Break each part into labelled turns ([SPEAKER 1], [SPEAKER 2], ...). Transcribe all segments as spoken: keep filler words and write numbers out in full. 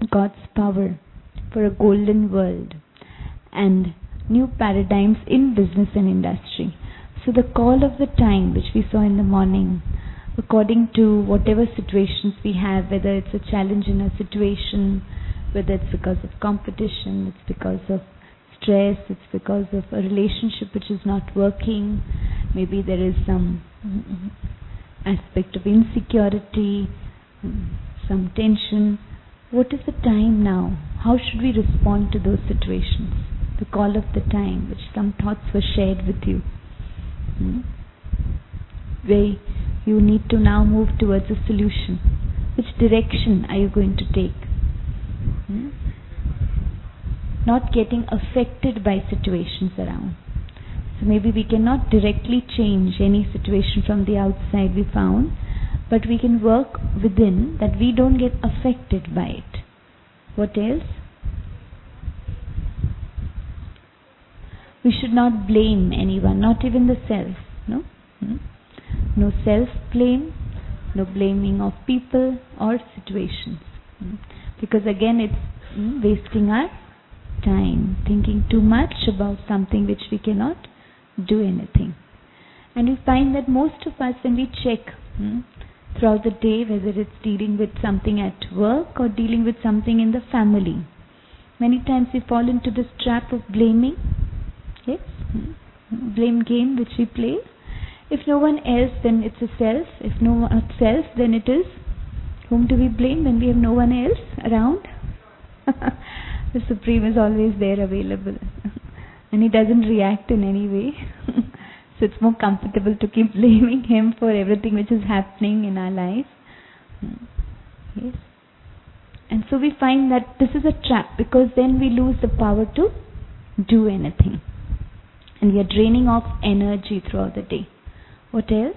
[SPEAKER 1] God's power for a golden world and new paradigms in business and industry. So the call of the time which we saw in the morning, according to whatever situations we have, whether it's a challenge in a situation, whether it's because of competition, it's because of stress, it's because of a relationship which is not working, maybe there is some aspect of insecurity, some tension. What is the time now? How should we respond to those situations? The call of the time, which some thoughts were shared with you. Hmm? Where you need to now move towards a solution. Which direction are you going to take? Hmm? Not getting affected by situations around. So maybe we cannot directly change any situation from the outside we found, but we can work within that we don't get affected by it. What else? We should not blame anyone, not even the self. No, hmm? No self-blame, no blaming of people or situations. Hmm? Because again, it's hmm, wasting our time, thinking too much about something which we cannot do anything. And we find that most of us, when we check hmm, throughout the day, whether it's dealing with something at work or dealing with something in the family, many times we fall into this trap of blaming. Yes, hmm, blame game which we play. If no one else, then it's a self. If no one else, then it is. Whom do we blame when we have no one else around? The Supreme is always there available. And He doesn't react in any way. So it's more comfortable to keep blaming Him for everything which is happening in our life. Yes. And so we find that this is a trap, because then we lose the power to do anything. And we are draining off energy throughout the day. What else?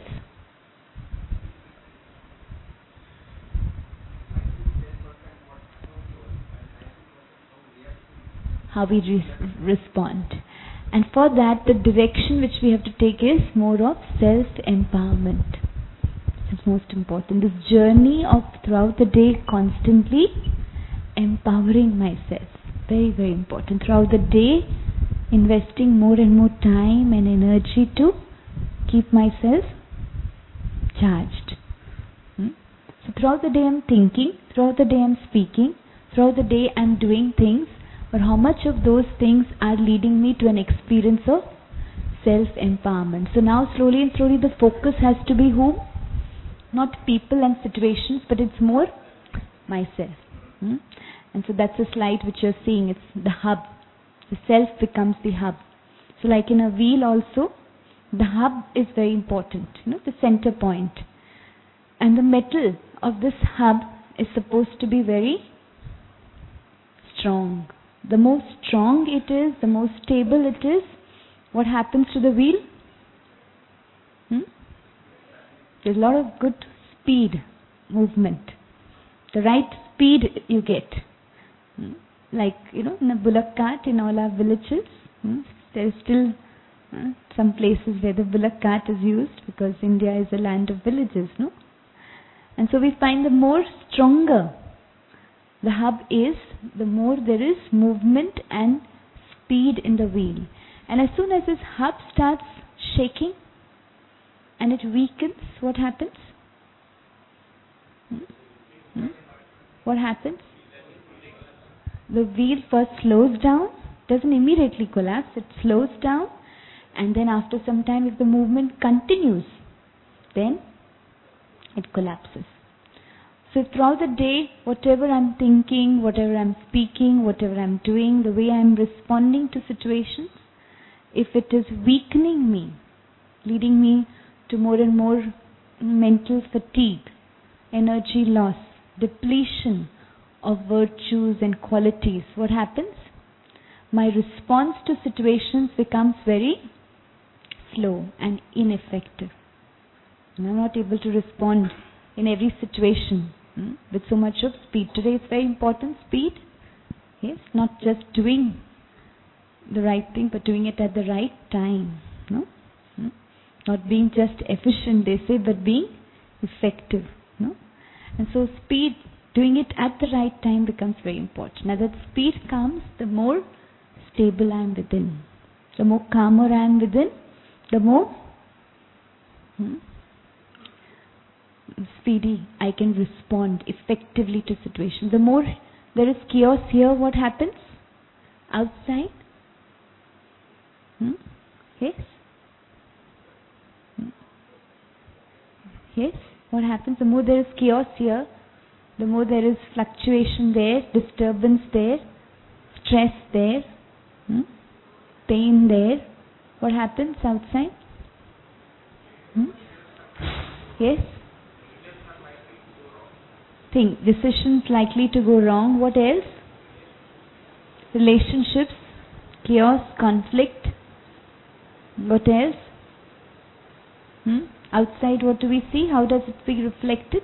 [SPEAKER 1] How we re- respond. And for that, the direction which we have to take is more of self-empowerment. This is most important. This journey of throughout the day constantly empowering myself. Very, very important. Throughout the day, investing more and more time and energy to keep myself charged. Hmm? So throughout the day I'm thinking, throughout the day I'm speaking, throughout the day I'm doing things, but how much of those things are leading me to an experience of self-empowerment? So now slowly and slowly the focus has to be whom? Not people and situations, but it's more myself. Hmm? And so that's a slide which you're seeing. It's the hub. The self becomes the hub. So like in a wheel also, the hub is very important, you know, the center point. And the metal of this hub is supposed to be very strong. The more strong it is, the more stable it is, what happens to the wheel? Hmm? There's a lot of good speed, movement. The right speed you get. Hmm? Like, you know, in a bullock cart in all our villages, hmm? there's still uh, some places where the bullock cart is used, because India is a land of villages, no? And so we find the more stronger the hub is, the more there is movement and speed in the wheel. And as soon as this hub starts shaking and it weakens, what happens? Hmm? Hmm? What happens? The wheel first slows down, doesn't immediately collapse, it slows down, and then after some time, if the movement continues, then it collapses. So throughout the day, whatever I'm thinking, whatever I'm speaking, whatever I'm doing, the way I'm responding to situations, if it is weakening me, leading me to more and more mental fatigue, energy loss, depletion of virtues and qualities, what happens? My response to situations becomes very slow and ineffective. And I'm not able to respond in every situation hmm, with so much of speed. Today it's very important, speed. Yes, not just doing the right thing, but doing it at the right time. No? Hmm? Not being just efficient, they say, but being effective. No? And so speed doing it at the right time becomes very important. Now that speed comes, the more stable I am within. The more calmer I am within, the more hmm, speedy I can respond effectively to situations. The more there is chaos here, what happens? Outside? Hmm? Yes? Hmm? Yes? What happens? The more there is chaos here, the more there is fluctuation there, disturbance there, stress there, hmm? pain there. What happens outside? Hmm? Yes? Think decisions likely to go wrong. What else? Relationships, chaos, conflict. What else? Hmm? Outside, what do we see? How does it be reflected?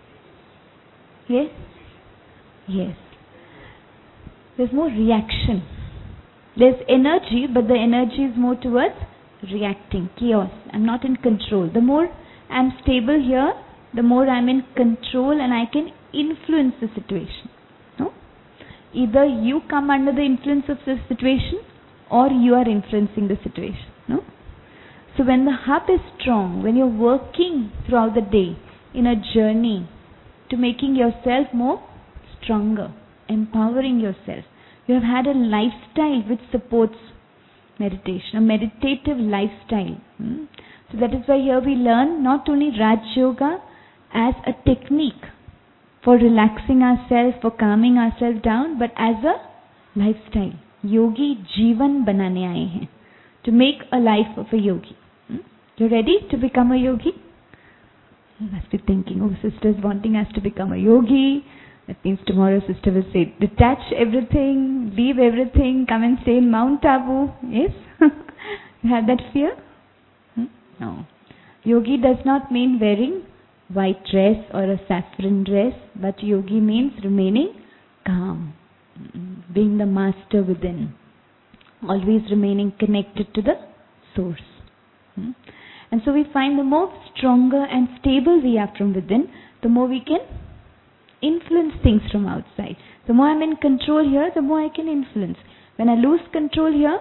[SPEAKER 1] Yes? Yes. There's more reaction. There's energy, but the energy is more towards reacting, chaos. I'm not in control. The more I'm stable here, the more I'm in control and I can influence the situation. No? Either you come under the influence of the situation or you are influencing the situation. No? So when the hub is strong, when you're working throughout the day in a journey to making yourself more stronger, empowering yourself, you have had a lifestyle which supports meditation, a meditative lifestyle. Hmm? So that is why here we learn not only Raj Yoga as a technique for relaxing ourselves, for calming ourselves down, but as a lifestyle. Yogi Jeevan banane aaye hain, to make a life of a yogi. Hmm? You ready to become a yogi? You must be thinking, oh, sister is wanting us to become a yogi. That means tomorrow sister will say, detach everything, leave everything, come and stay in Mount Abu. Yes? You have that fear? Hmm? No. Yogi does not mean wearing white dress or a saffron dress, but yogi means remaining calm, being the master within, always remaining connected to the source. Hmm? And so we find the more stronger and stable we are from within, the more we can influence things from outside. The more I'm in control here, the more I can influence. When I lose control here,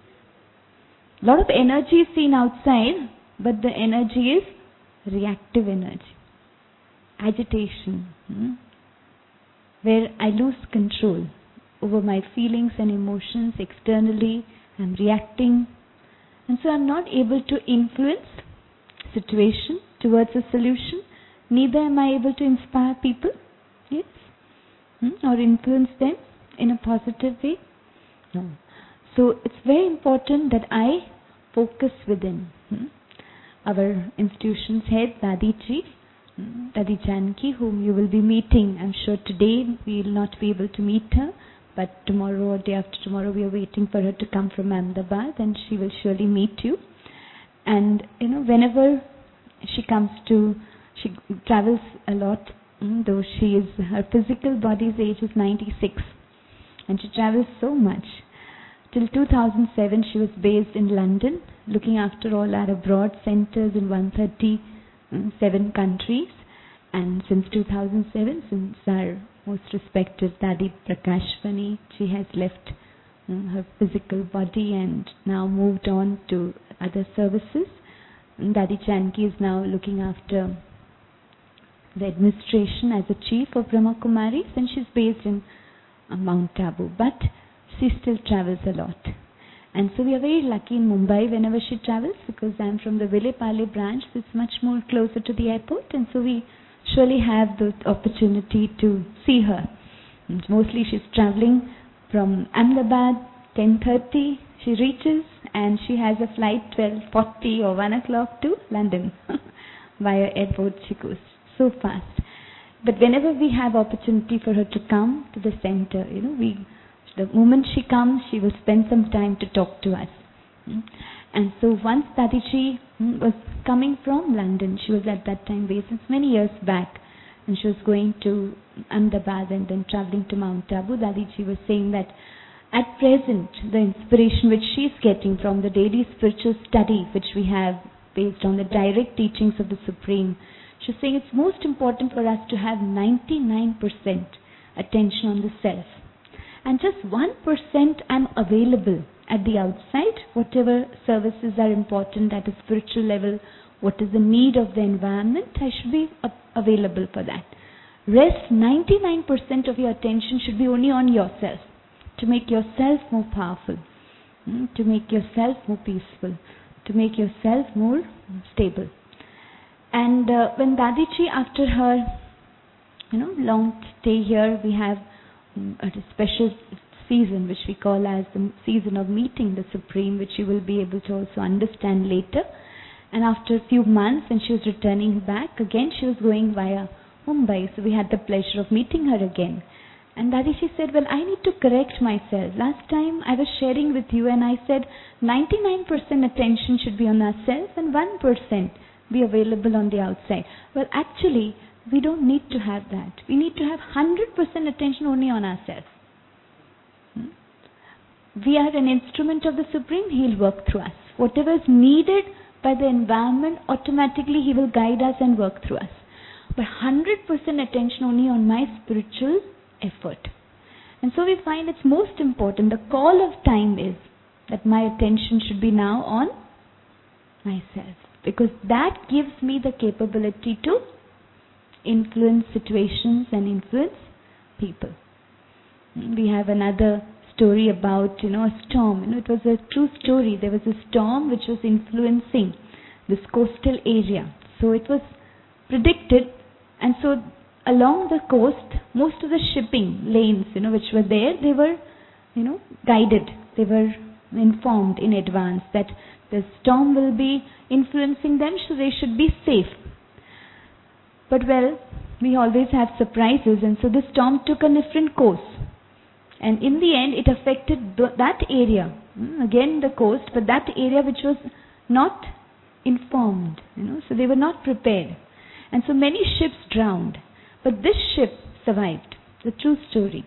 [SPEAKER 1] a lot of energy is seen outside, but the energy is reactive energy, agitation, hmm? where I lose control over my feelings and emotions externally. I'm reacting, and so I'm not able to influence situation towards a solution. Neither am I able to inspire people, yes, hmm? or influence them in a positive way. No. So it's very important that I focus within. Hmm? Our institution's head, Dadi Ji, hmm? Dadi Janki, whom you will be meeting. I'm sure today we will not be able to meet her, but tomorrow or day after tomorrow we are waiting for her to come from Ahmedabad, and she will surely meet you. And you know, whenever she comes to, she travels a lot, hmm? though she is, her physical body's age is ninety-six, and she travels so much. Till two thousand seven, she was based in London, looking after all our abroad centers in one hundred thirty-seven countries. And since two thousand seven, since our most respected Dadi Prakashvani, she has left um, her physical body and now moved on to other services. And Dadi Janki is now looking after the administration as a chief of Brahma Kumaris, and she's based in uh, Mount Abu. But she still travels a lot. And so we are very lucky in Mumbai whenever she travels, because I'm from the Vilepale branch, so it's much more closer to the airport, and so we surely have the opportunity to see her. And mostly she's traveling from Ahmedabad, ten thirty she reaches, and she has a flight twelve forty or one o'clock to London. Via airport she goes so fast. But whenever we have opportunity for her to come to the center, you know, we the moment she comes, she will spend some time to talk to us. Mm. And so once Dadiji mm, was coming from London, she was at that time based since many years back, and she was going to Ahmedabad and then traveling to Mount Abu. Dadiji was saying that at present, the inspiration which she is getting from the daily spiritual study which we have based on the direct teachings of the Supreme, She's saying it's most important for us to have ninety-nine percent attention on the self. And just one percent I'm available at the outside, whatever services are important at a spiritual level, what is the need of the environment, I should be available for that. Rest ninety-nine percent of your attention should be only on yourself, to make yourself more powerful, to make yourself more peaceful, to make yourself more stable. And uh, when Dadiji, after her you know, long stay here, we have um, a special season which we call as the season of meeting the Supreme, which you will be able to also understand later. And after a few months, when she was returning back, again she was going via Mumbai, so we had the pleasure of meeting her again. And Dadiji said, well, I need to correct myself. Last time I was sharing with you and I said ninety-nine percent attention should be on ourselves and one percent be available on the outside. Well, actually, we don't need to have that. We need to have one hundred percent attention only on ourselves. Hmm? We are an instrument of the Supreme. He will work through us. Whatever is needed by the environment, automatically He will guide us and work through us. But one hundred percent attention only on my spiritual effort. And so we find it's most important. The call of time is that my attention should be now on myself. Because that gives me the capability to influence situations and influence people. We have another story about, you know, a storm. You know, it was a true story. There was a storm which was influencing this coastal area. So it was predicted, and so along the coast, most of the shipping lanes, you know, which were there, they were, you know, guided. They were informed in advance that the storm will be influencing them, so they should be safe. But well, we always have surprises, and so the storm took a different course. And in the end, it affected th- that area, again the coast, but that area which was not informed, you know, so they were not prepared. And so many ships drowned. But this ship survived, the true story.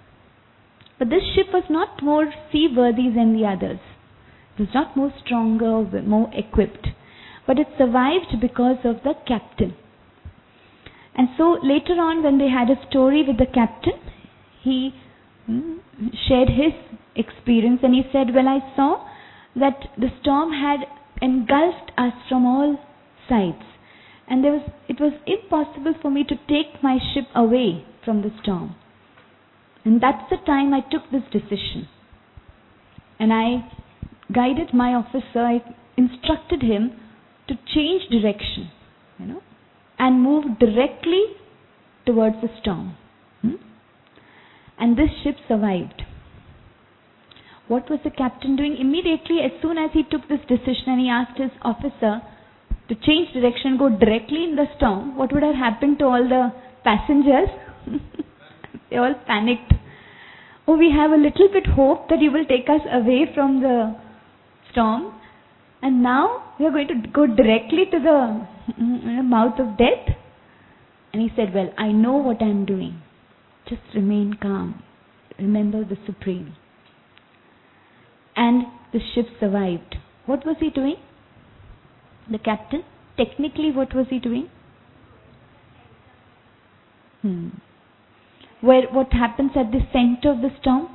[SPEAKER 1] But this ship was not more seaworthy than the others. It was not more stronger or more equipped. But it survived because of the captain. And so later on, when they had a story with the captain, he mm, shared his experience and he said, well, I saw that the storm had engulfed us from all sides. And there was, it was impossible for me to take my ship away from the storm. And that's the time I took this decision. And I guided my officer, I instructed him to change direction, you know, and move directly towards the storm. Hmm? And this ship survived. What was the captain doing? Immediately, as soon as he took this decision and he asked his officer to change direction, go directly in the storm, what would have happened to all the passengers? They all panicked. Oh, we have a little bit hope that you will take us away from the storm, and now we are going to go directly to the mouth of death. And he said, well, I know what I am doing. Just remain calm. Remember the Supreme. And the ship survived. What was he doing? The captain, technically what was he doing? Hmm. Where, what happens at the center of the storm?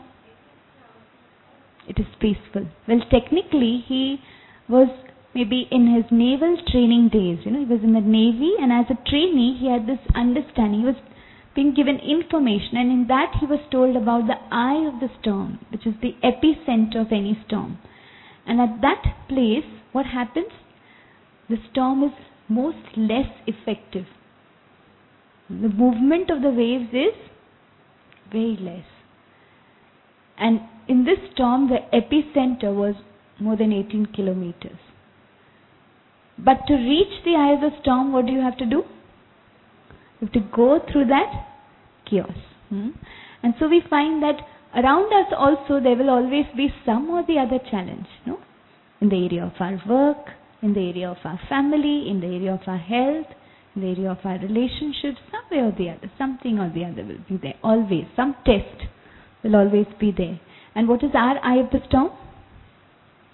[SPEAKER 1] It is peaceful. Well, technically he was maybe in his naval training days. You know, he was in the Navy, and as a trainee he had this understanding. He was being given information, and in that he was told about the eye of the storm, which is the epicenter of any storm. And at that place, what happens? The storm is most less effective. The movement of the waves is very less. And in this storm, the epicenter was more than eighteen kilometers. But to reach the eye of the storm, what do you have to do? You have to go through that chaos. Hmm? And so we find that around us also there will always be some or the other challenge. No? In the area of our work, in the area of our family, in the area of our health, in the area of our relationships, some way or the other, something or the other will be there. Always. Some test will always be there. And what is our eye of the storm?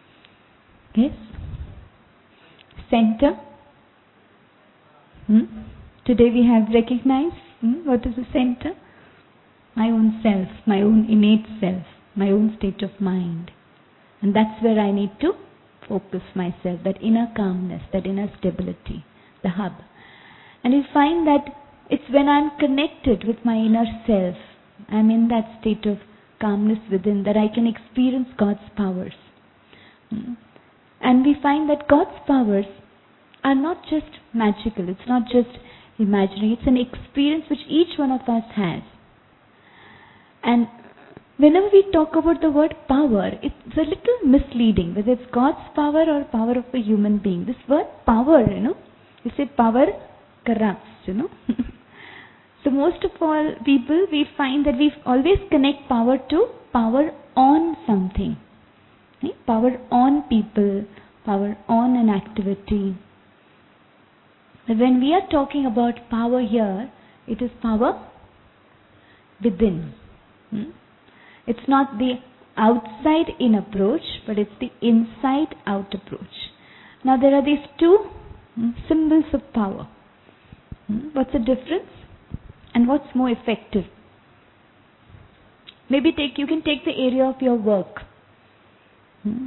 [SPEAKER 1] Yes? Center? Hmm? Today we have recognized hmm, what is the center? My own self, my own innate self, my own state of mind. And that's where I need to focus myself, that inner calmness, that inner stability, the hub. And you find that it's when I'm connected with my inner self, I'm in that state of calmness within, that I can experience God's powers. Hmm. And we find that God's powers are not just magical, it's not just imaginary, it's an experience which each one of us has. And whenever we talk about the word power, it's a little misleading, whether it's God's power or power of a human being. This word power, you know, you say power corrupts, you know. So most of all people, we find that we always connect power to power on something. Okay? Power on people, power on an activity. But when we are talking about power here, it is power within. Hmm? It's not the outside in approach, but it's the inside out approach. Now there are these two hmm, symbols of power. Hmm? What's the difference? And what's more effective? Maybe take you can take the area of your work. Hmm?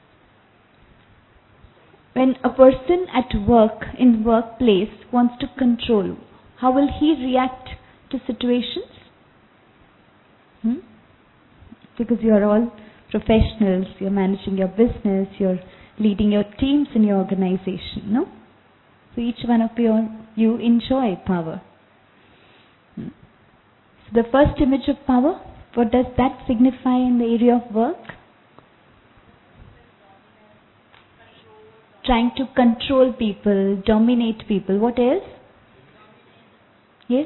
[SPEAKER 1] When a person at work, in workplace, wants to control, how will he react to situations? Hmm? Because you are all professionals, you're managing your business, you're leading your teams in your organization, no? So each one of you, you enjoy power. Hmm? So the first image of power, what does that signify in the area of work? Trying to control people, dominate people. What else? Yes?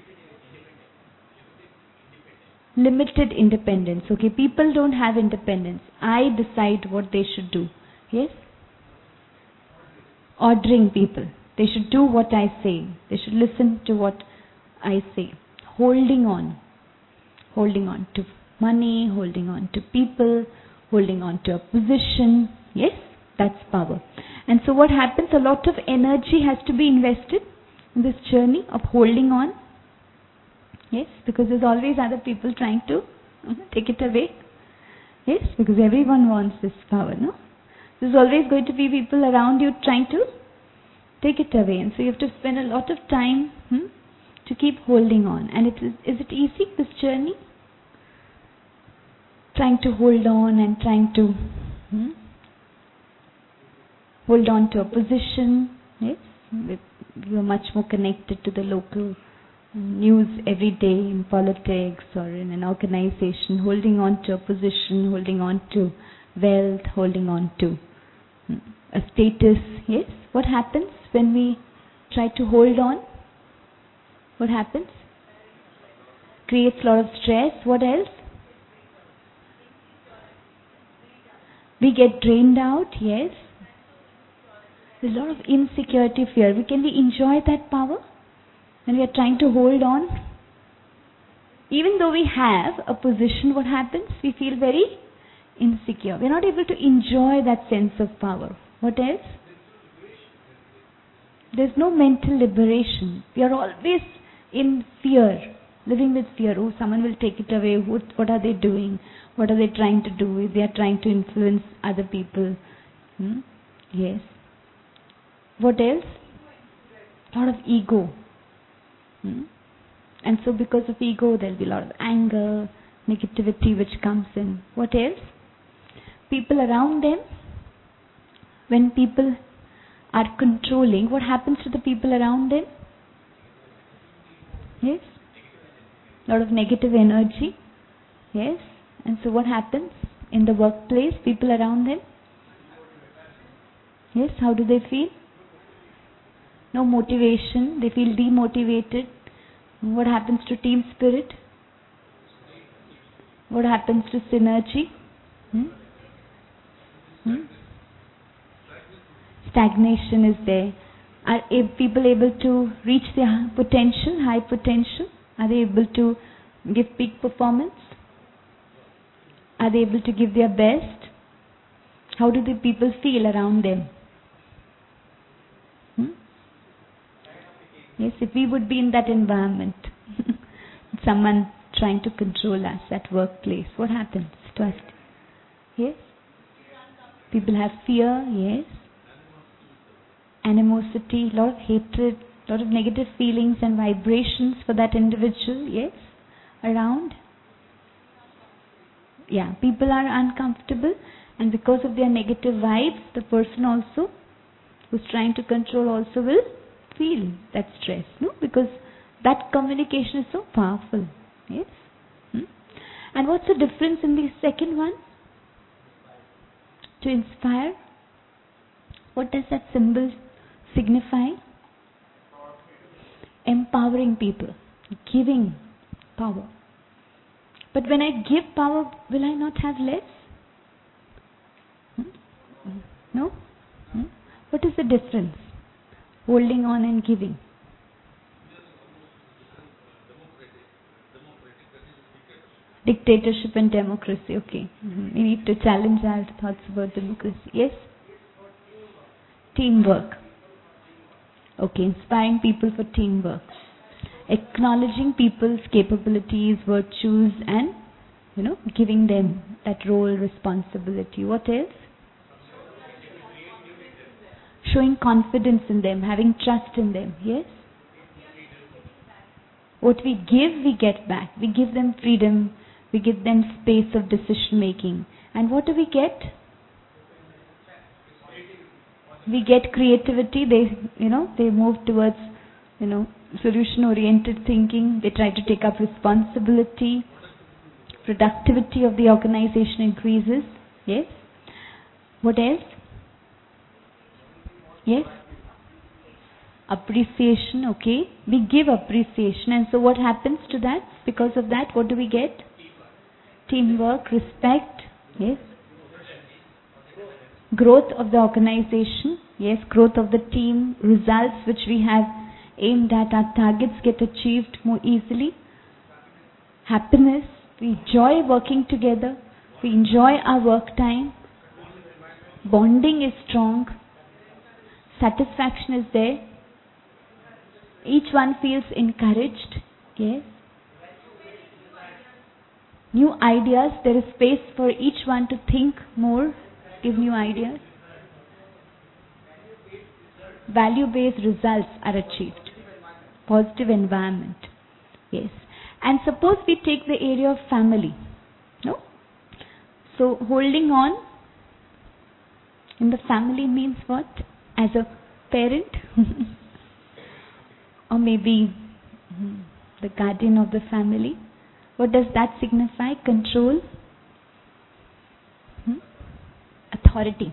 [SPEAKER 1] Limited independence. Okay, people don't have independence. I decide what they should do. Yes? Ordering people. They should do what I say. They should listen to what I say. Holding on. Holding on to money, holding on to people, holding on to a position. Yes? That's power. And so what happens? A lot of energy has to be invested in this journey of holding on. Yes, because there's always other people trying to uh, take it away. Yes, because everyone wants this power, no? There's always going to be people around you trying to take it away. And so you have to spend a lot of time hmm, to keep holding on. And it is, is it easy, this journey? Trying to hold on and trying to hmm, hold on to a position. Yes, you are much more connected to the local news every day in politics or in an organization, holding on to a position, holding on to wealth, holding on to a status. Yes, what happens when we try to hold on? What happens? Creates a lot of stress. What else? We get drained out. Yes. There's a lot of insecurity, fear. We can we enjoy that power? When we are trying to hold on, even though we have a position, what happens? We feel very insecure. We are not able to enjoy that sense of power. What else? There's no mental liberation. We are always in fear, living with fear. Oh, someone will take it away. What, what are they doing? What are they trying to do? They are trying to influence other people. Hmm? Yes. What else? A lot of ego. Hmm? And so because of ego, there will be a lot of anger, negativity which comes in. What else? People around them, when people are controlling, what happens to the people around them? Yes? A lot of negative energy. Yes? And so what happens in the workplace, people around them? Yes, how do they feel? No motivation, they feel demotivated. What happens to team spirit? What happens to synergy? Hmm? Hmm? Stagnation is there. Are people able to reach their potential, high potential? Are they able to give peak performance? Are they able to give their best? How do the people feel around them? Hmm? Yes, if we would be in that environment, someone trying to control us at workplace, what happens to us? Yes? People have fear, yes. Animosity, lot of hatred, lot of negative feelings and vibrations for that individual, yes, around. Yeah, people are uncomfortable, and because of their negative vibes, the person also who's trying to control also will feel that stress, no? Because that communication is so powerful, yes. Hmm? And what's the difference in the second one? To inspire. What does that symbol signify? Empowering people, giving power. But when I give power, will I not have less? Hmm? No? Hmm? What is the difference? Holding on and giving. Dictatorship and democracy, okay. Mm-hmm. We need to challenge our thoughts about democracy. Yes? Teamwork. Okay, inspiring people for teamwork. Acknowledging people's capabilities, virtues, and, you know, giving them that role, responsibility. What else? Showing confidence in them, having trust in them. Yes? What we give, we get back. We give them freedom. We give them space of decision making. And what do we get? We get creativity. They, you know, they move towards, you know, solution-oriented thinking. They try to take up responsibility. Productivity of the organization increases. Yes? What else? Yes? Appreciation, okay. We give appreciation, and so what happens to that? Because of that, what do we get? Teamwork, respect, yes. Growth of the organization, yes. Growth of the team, results which we have aimed at, our targets get achieved more easily. Happiness, we enjoy working together. We enjoy our work time. Bonding is strong. Satisfaction is there. Each one feels encouraged. Yes. New ideas. There is space for each one to think more, give new ideas. Value-based results are achieved. Positive environment. Yes. And suppose we take the area of family. No? So holding on in the family means what? As a parent? Or maybe the guardian of the family. What does that signify? Control, hmm? Authority.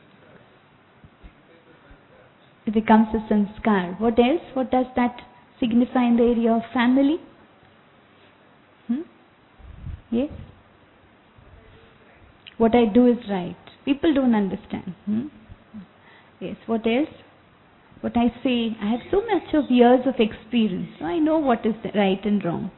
[SPEAKER 1] It becomes a sanskar. What else? What does that signify in the area of family? Hmm? Yes? What I do is right. People don't understand. Hmm? Yes. What else? What I say, I have so much of years of experience. So I know what is right and wrong.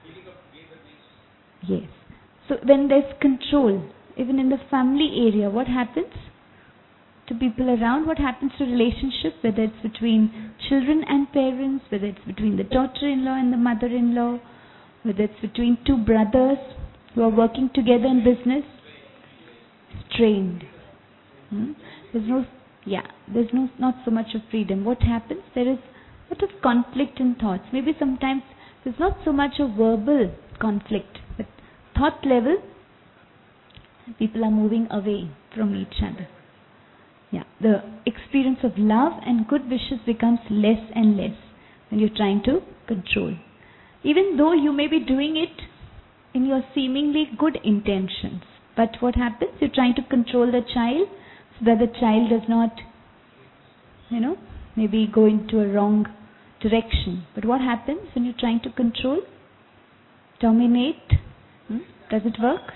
[SPEAKER 1] Yes. So when there's control, even in the family area, what happens to people around? What happens to relationship, whether it's between children and parents, whether it's between the daughter-in-law and the mother-in-law, whether it's between two brothers who are working together in business? Strained. Hmm? There's no Yeah, there's no not so much of freedom. What happens? There is a lot of conflict in thoughts. Maybe sometimes there's not so much of verbal conflict, but thought level, people are moving away from each other. Yeah, the experience of love and good wishes becomes less and less when you're trying to control. Even though you may be doing it in your seemingly good intentions, but what happens? You're trying to control the child, so that the child does not, you know, maybe go into a wrong direction. But what happens when you're trying to control? Dominate? Hmm? Does it work?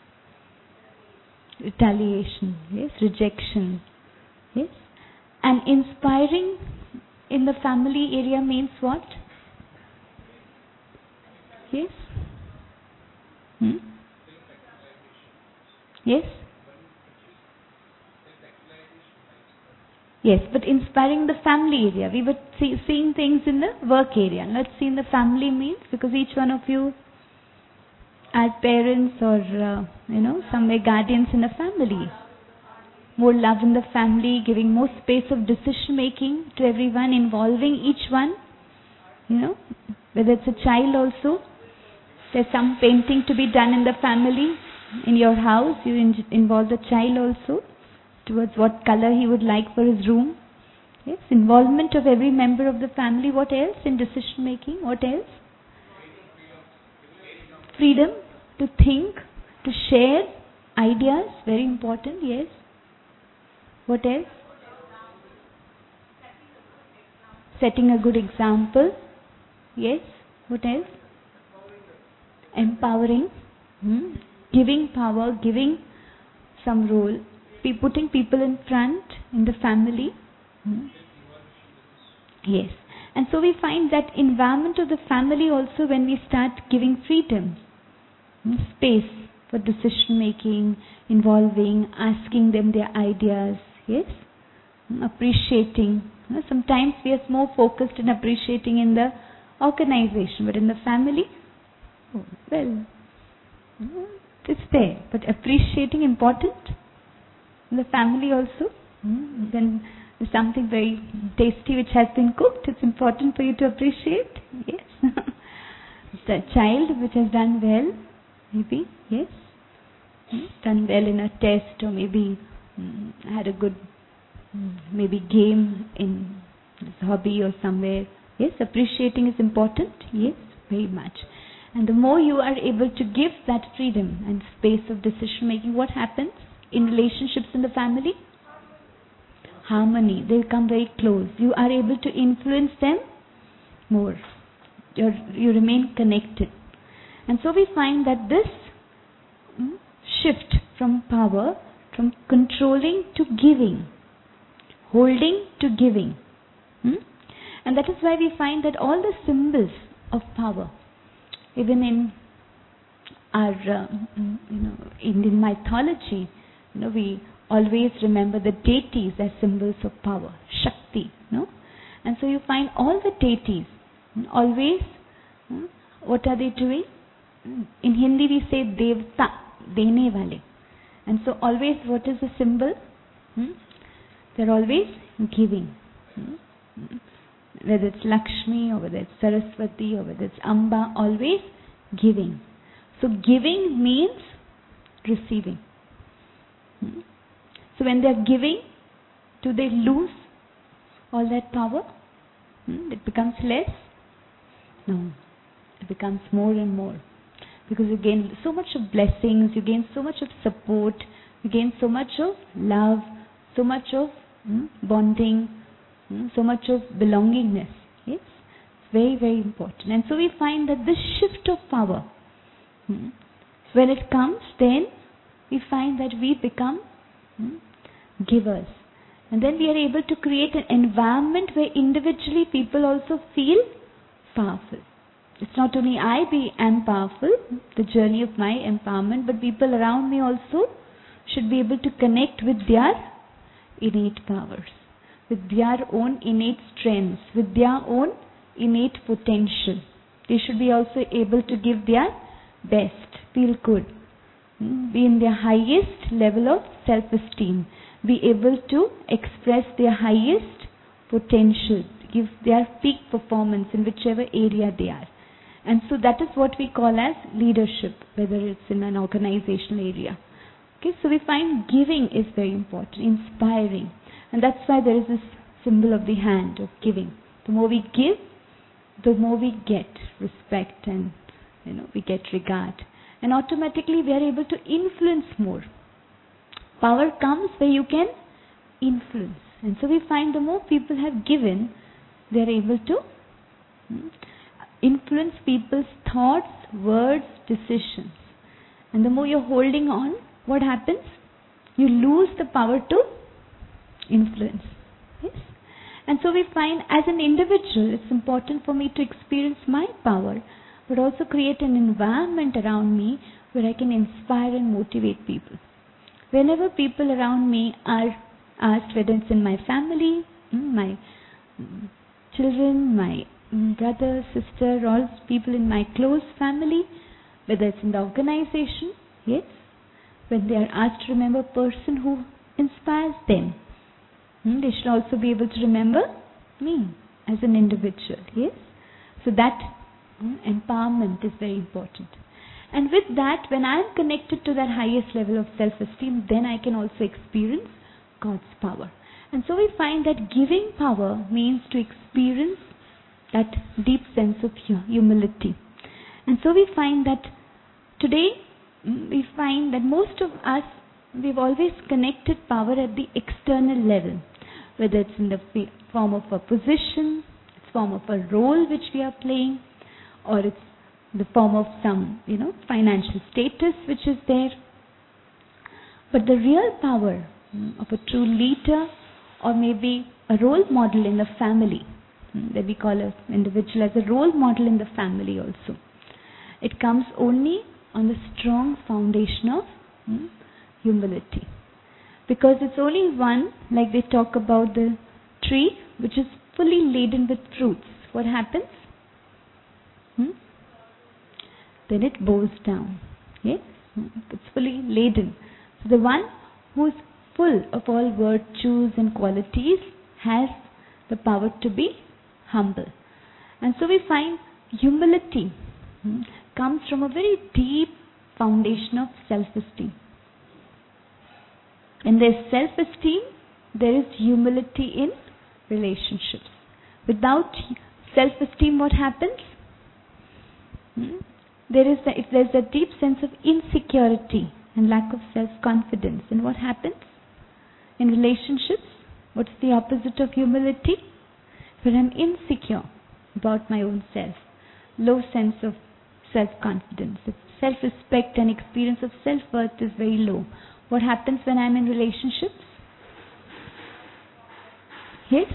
[SPEAKER 1] Retaliation, yes, rejection, yes. And inspiring in the family area means what? Yes? Hmm? Yes? Yes, but inspiring the family area. We were see, seeing things in the work area. Let's see in the family means, because each one of you are parents or, uh, you know, some way guardians in a family. More love in the family, giving more space of decision making to everyone, involving each one. You know, whether it's a child also. There's some painting to be done in the family. In your house, you in- involve the child also towards what color he would like for his room. Yes, involvement of every member of the family. What else in decision making? What else? Freedom to think, to share ideas. Very important, yes. What else? Setting a good example. Yes. What else? Empowering. Hmm. Giving power, giving some role. Be putting people in front in the family. Hmm. Yes. And so we find that environment of the family also, when we start giving freedom, hmm, space for decision making, involving, asking them their ideas, yes, hmm, appreciating. You know, sometimes we are more focused in appreciating in the organization, but in the family, oh, well, hmm, it's there, but appreciating important in the family also. Hmm? When there's something very tasty which has been cooked, it's important for you to appreciate. Yes. The child which has done well, maybe, yes, hmm? done well in a test, or maybe hmm, had a good hmm, maybe game in his hobby or somewhere. Yes, appreciating is important. Yes, very much. And the more you are able to give that freedom and space of decision making, what happens in relationships in the family? Harmony. They come very close. You are able to influence them more. You're, you remain connected. And so we find that this mm, shift from power, from controlling to giving, holding to giving. Mm? And that is why we find that all the symbols of power, even in our uh, you know, Indian mythology, you know, we always remember the deities as symbols of power, Shakti. No? And so you find all the deities always, hmm, what are they doing? In Hindi we say Devta, Dene Wale. And so always what is the symbol? Hmm? They're always giving. Hmm? Whether it's Lakshmi or whether it's Saraswati or whether it's Amba, always giving. So giving means receiving. Hmm? So when they're giving, do they lose all that power? Hmm? It becomes less? No. It becomes more and more. Because you gain so much of blessings, you gain so much of support, you gain so much of love, so much of hmm, bonding, hmm, so much of belongingness. Yes? It's very, very important. And so we find that this shift of power, hmm, when it comes, then we find that we become hmm, givers. And then we are able to create an environment where individually people also feel powerful. It's not only I be am powerful, the journey of my empowerment, but people around me also should be able to connect with their innate powers, with their own innate strengths, with their own innate potential. They should be also able to give their best, feel good, be in their highest level of self-esteem, be able to express their highest potential, give their peak performance in whichever area they are. And so that is what we call as leadership, whether it's in an organizational area. Okay, so we find giving is very important, inspiring. And that's why there is this symbol of the hand of giving. The more we give, the more we get respect and, you know, we get regard. And automatically we are able to influence more. Power comes where you can influence. And so we find the more people have given, they are able to hmm, influence people's thoughts, words, decisions. And the more you're holding on, what happens? You lose the power to influence. Yes? And so we find as an individual, it's important for me to experience my power, but also create an environment around me where I can inspire and motivate people. Whenever people around me are asked whether it's in my family, my children, my brother, sister, all people in my close family, whether it's in the organization, yes, when they are asked to remember a person who inspires them, they should also be able to remember me as an individual, yes. So that empowerment is very important. And with that, when I am connected to that highest level of self-esteem, then I can also experience God's power. And so we find that giving power means to experience that deep sense of humility. And so we find that today, we find that most of us, we've always connected power at the external level, whether it's in the form of a position, it's form of a role which we are playing, or it's the form of some, you know, financial status which is there. But the real power of a true leader, or maybe a role model in the family, that we call an individual as a role model in the family also, it comes only on the strong foundation of hmm, humility. Because it's only one, like they talk about the tree which is fully laden with fruits. What happens? Hmm? Then it bows down. Yes? It's fully laden. So the one who is full of all virtues and qualities has the power to be humble. And so we find humility hmm, comes from a very deep foundation of self-esteem. When there's self-esteem, there is humility in relationships. Without self-esteem, what happens? Hmm? There is the, if there's a deep sense of insecurity and lack of self-confidence, then what happens? In relationships, what's the opposite of humility? When I'm insecure about my own self, low sense of self-confidence, if self-respect and experience of self-worth is very low, what happens when I'm in relationships? Yes?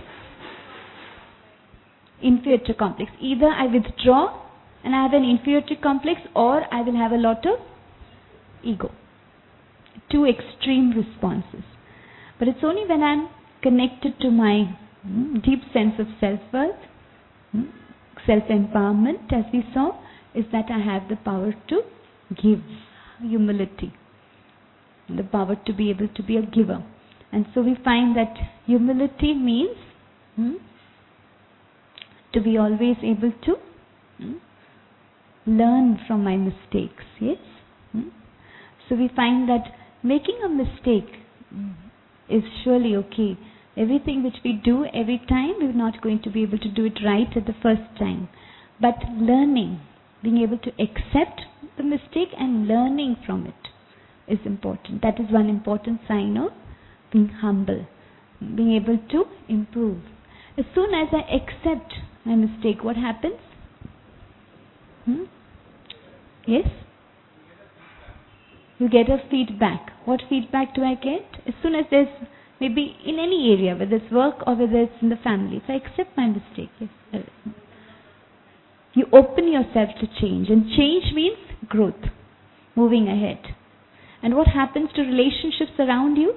[SPEAKER 1] Inferiority complex. Either I withdraw and I have an inferiority complex, or I will have a lot of ego. Two extreme responses. But it's only when I'm connected to my mm, deep sense of self-worth, mm, self-empowerment, as we saw, is that I have the power to give, humility, the power to be able to be a giver. And so we find that humility means mm, to be always able to mm, learn from my mistakes. Yes? Mm? So we find that making a mistake mm, is surely okay. Everything which we do every time, we're not going to be able to do it right at the first time. But learning, being able to accept the mistake and learning from it is important. That is one important sign of being humble, being able to improve. As soon as I accept my mistake, what happens? Hmm? Yes? You get a feedback. What feedback do I get? As soon as there's, maybe in any area, whether it's work or whether it's in the family, if I accept my mistake, yes, you open yourself to change. And change means growth, moving ahead. And what happens to relationships around you?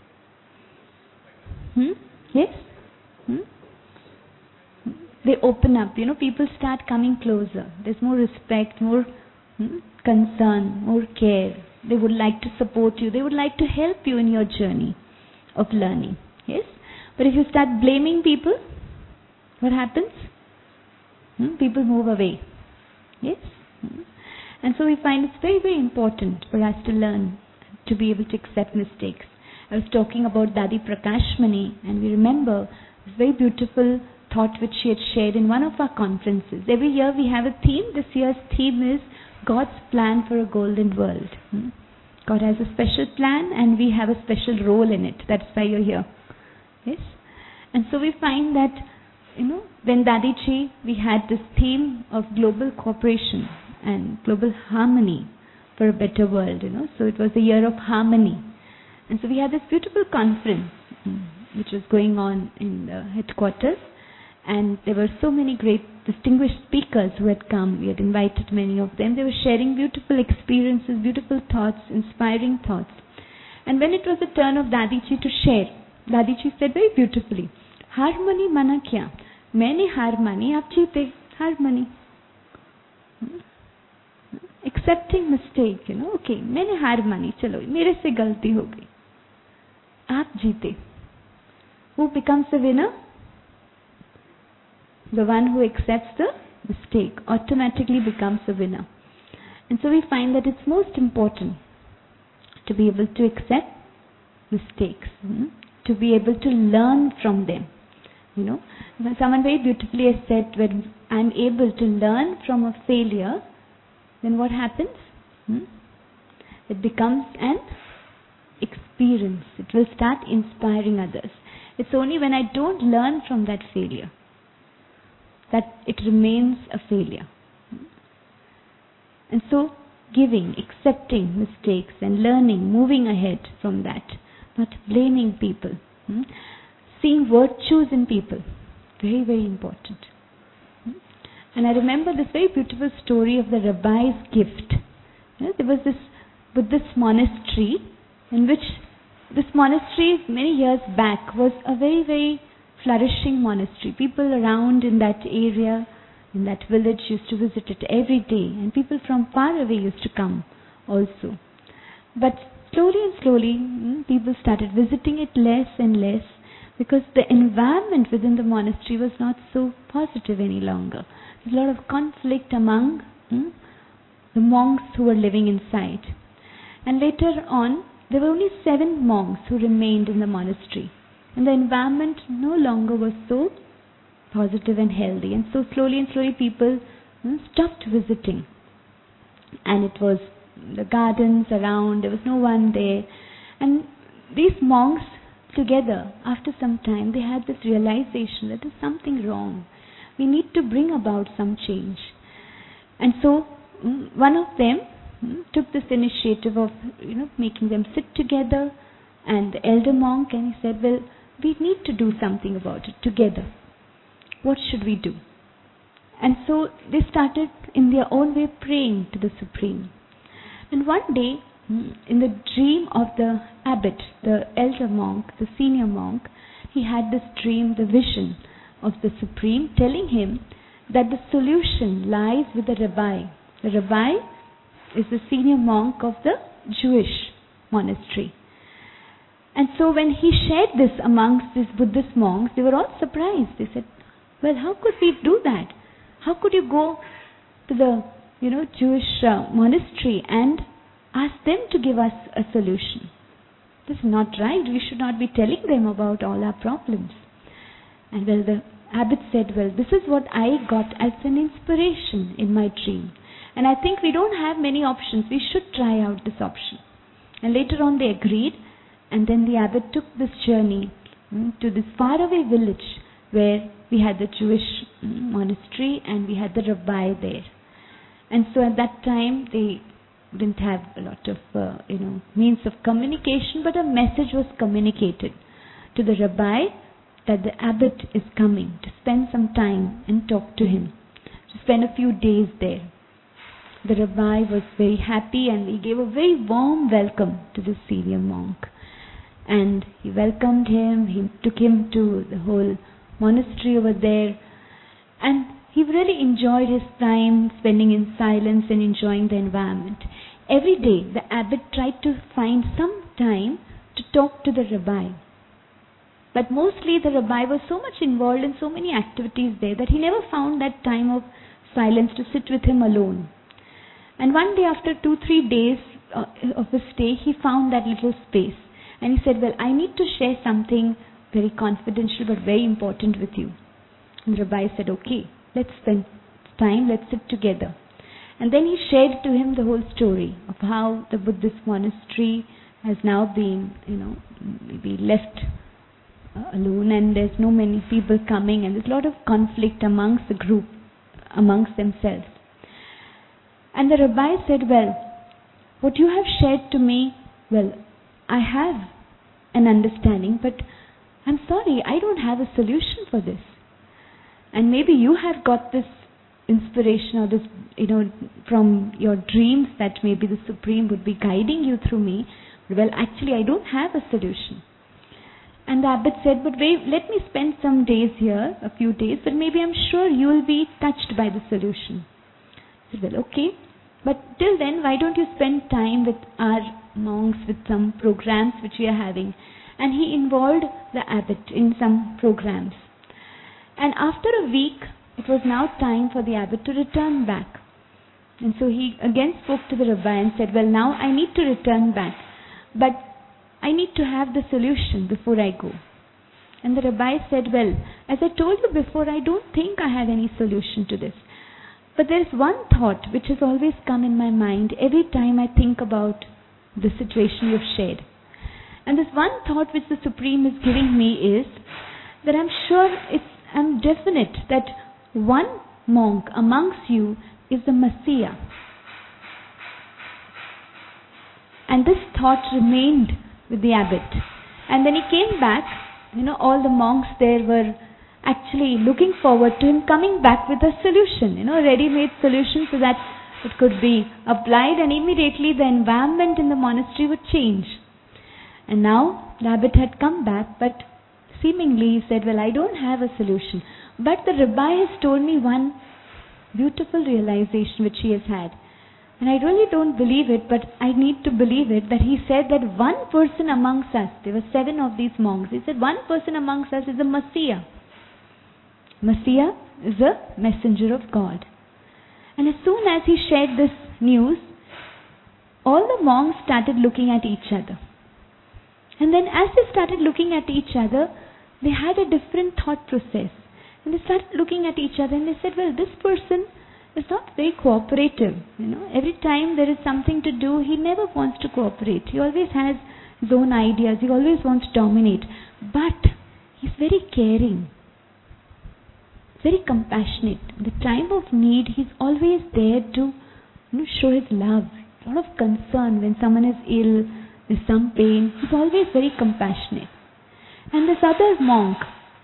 [SPEAKER 1] Hmm? Yes? Hmm? They open up, you know, people start coming closer. There's more respect, more hmm, concern, more care. They would like to support you. They would like to help you in your journey of learning. Yes? But if you start blaming people, what happens? Hmm? People move away. Yes? Hmm? And so we find it's very, very important for us to learn to be able to accept mistakes. I was talking about Dadi Prakashmani, and we remember this very beautiful thought which she had shared in one of our conferences. Every year we have a theme. This year's theme is God's plan for a golden world. Hmm? God has a special plan and we have a special role in it. That's why you're here. Yes? And so we find that, you know, when Dadichi, we had this theme of global cooperation and global harmony for a better world, you know. So it was the year of harmony. And so we had this beautiful conference hmm, which was going on in the headquarters. And there were so many great distinguished speakers who had come. We had invited many of them. They were sharing beautiful experiences, beautiful thoughts, inspiring thoughts. And when it was the turn of Dadichi to share, Dadi ji said very beautifully, हार मानी माना क्या? मैंने हार मानी, आप जीते, हार मानी. Accepting mistake, you know, okay, मैंने हार मानी, चलो मेरे से गलती हो गई, आप जीते. Who becomes the winner? The one who accepts the mistake automatically becomes the winner. And so we find that it's most important to be able to accept mistakes, hmm? to be able to learn from them. You know, someone very beautifully has said, when I'm able to learn from a failure, then what happens? Hmm? It becomes an experience. It will start inspiring others. It's only when I don't learn from that failure that it remains a failure. And so, giving, accepting mistakes and learning, moving ahead from that, not blaming people, hmm? seeing virtues in people, very, very important. Hmm? And I remember this very beautiful story of the rabbi's gift. You know, there was this Buddhist monastery in which this monastery many years back was a very, very flourishing monastery. People around in that area, in that village, used to visit it every day, and people from far away used to come also. But slowly and slowly, mm, people started visiting it less and less, because the environment within the monastery was not so positive any longer. There was a lot of conflict among mm, the monks who were living inside. And later on, there were only seven monks who remained in the monastery. And the environment no longer was so positive and healthy. And so slowly and slowly people mm, stopped visiting. And it was the gardens around, there was no one there. And these monks together, after some time, they had this realization that there's something wrong. We need to bring about some change. And so mm, one of them mm, took this initiative of, you know, making them sit together, and the elder monk, and he said, well, we need to do something about it together. What should we do? And so they started in their own way praying to the Supreme. And one day, in the dream of the abbot, the elder monk, the senior monk, he had this dream, the vision of the Supreme, telling him that the solution lies with the rabbi. The rabbi is the senior monk of the Jewish monastery. And so when he shared this amongst these Buddhist monks, they were all surprised. They said, well, how could we do that? How could you go to the, you know, Jewish uh, monastery and ask them to give us a solution? This is not right. We should not be telling them about all our problems. And well, the abbot said, well, this is what I got as an inspiration in my dream. And I think we don't have many options. We should try out this option. And later on they agreed. And then the abbot took this journey mm, to this faraway village where we had the Jewish mm, monastery and we had the rabbi there. And so at that time they didn't have a lot of uh, you know means of communication, but a message was communicated to the rabbi that the abbot is coming to spend some time and talk to him, to spend a few days there. The rabbi was very happy and he gave a very warm welcome to the senior monk. And he welcomed him, he took him to the whole monastery over there, and he really enjoyed his time spending in silence and enjoying the environment. Every day the abbot tried to find some time to talk to the rabbi. But mostly the rabbi was so much involved in so many activities there that he never found that time of silence to sit with him alone. And one day, after two, three days uh, of his stay, he found that little space. And he said, well, I need to share something very confidential but very important with you. And the rabbi said, okay, let's spend time, let's sit together. And then he shared to him the whole story of how the Buddhist monastery has now been, you know, maybe left uh, alone, and there's no many people coming, and there's a lot of conflict amongst the group, amongst themselves. And the rabbi said, well, what you have shared to me, well, I have an understanding, but I'm sorry, I don't have a solution for this. And maybe you have got this inspiration or this, you know, from your dreams that maybe the Supreme would be guiding you through me. Well, actually, I don't have a solution. And the abbot said, but wait, let me spend some days here, a few days, but maybe I'm sure you will be touched by the solution. I said, well, okay. But till then, why don't you spend time with our monks, with some programs which we are having? And he involved the abbot in some programs. And after a week, it was now time for the abbot to return back. And so he again spoke to the rabbi and said, well, now I need to return back, but I need to have the solution before I go. And the rabbi said, well, as I told you before, I don't think I have any solution to this. But there is one thought which has always come in my mind every time I think about the situation you've shared. And this one thought which the Supreme is giving me is that I'm sure, it's, I'm definite that one monk amongst you is the Messiah. And this thought remained with the abbot. And then he came back, you know, all the monks there were actually looking forward to him coming back with a solution, you know, a ready-made solution so that it could be applied and immediately the environment in the monastery would change. And now the abbot had come back, but seemingly he said, well, I don't have a solution. But the rabbi has told me one beautiful realization which he has had. And I really don't believe it, but I need to believe it, that he said that one person amongst us, there were seven of these monks, he said one person amongst us is a Messiah. Messiah is a messenger of God. And as soon as he shared this news, all the monks started looking at each other. And then as they started looking at each other, they had a different thought process. And they started looking at each other and they said, well, this person is not very cooperative. You know, every time there is something to do, he never wants to cooperate. He always has his own ideas. He always wants to dominate. But he's very caring, very compassionate. In the time of need, he's always there to, you know, show his love. A lot of concern when someone is ill, there's some pain. He's always very compassionate. And this other monk,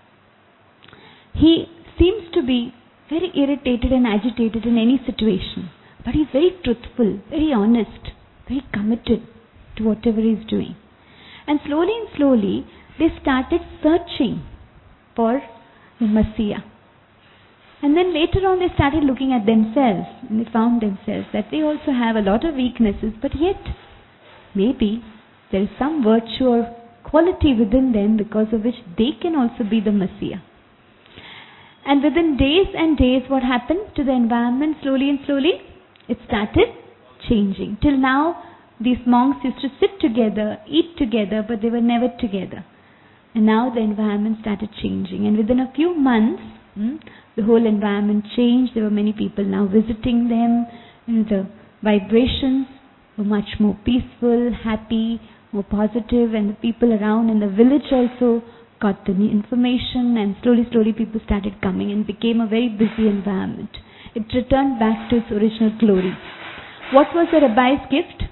[SPEAKER 1] he seems to be very irritated and agitated in any situation. But he's very truthful, very honest, very committed to whatever he's doing. And slowly and slowly, they started searching for the Messiah. And then later on they started looking at themselves, and they found themselves that they also have a lot of weaknesses, but yet maybe there is some virtue or quality within them because of which they can also be the Messiah. And within days and days, what happened to the environment? Slowly and slowly, it started changing. Till now, these monks used to sit together, eat together, but they were never together. And now the environment started changing. And within a few months, hmm, the whole environment changed. There were many people now visiting them. You know, the vibrations were much more peaceful, happy, more positive, and the people around in the village also got the new information, and slowly, slowly people started coming and became a very busy environment. It returned back to its original glory. What was the rabbi's gift?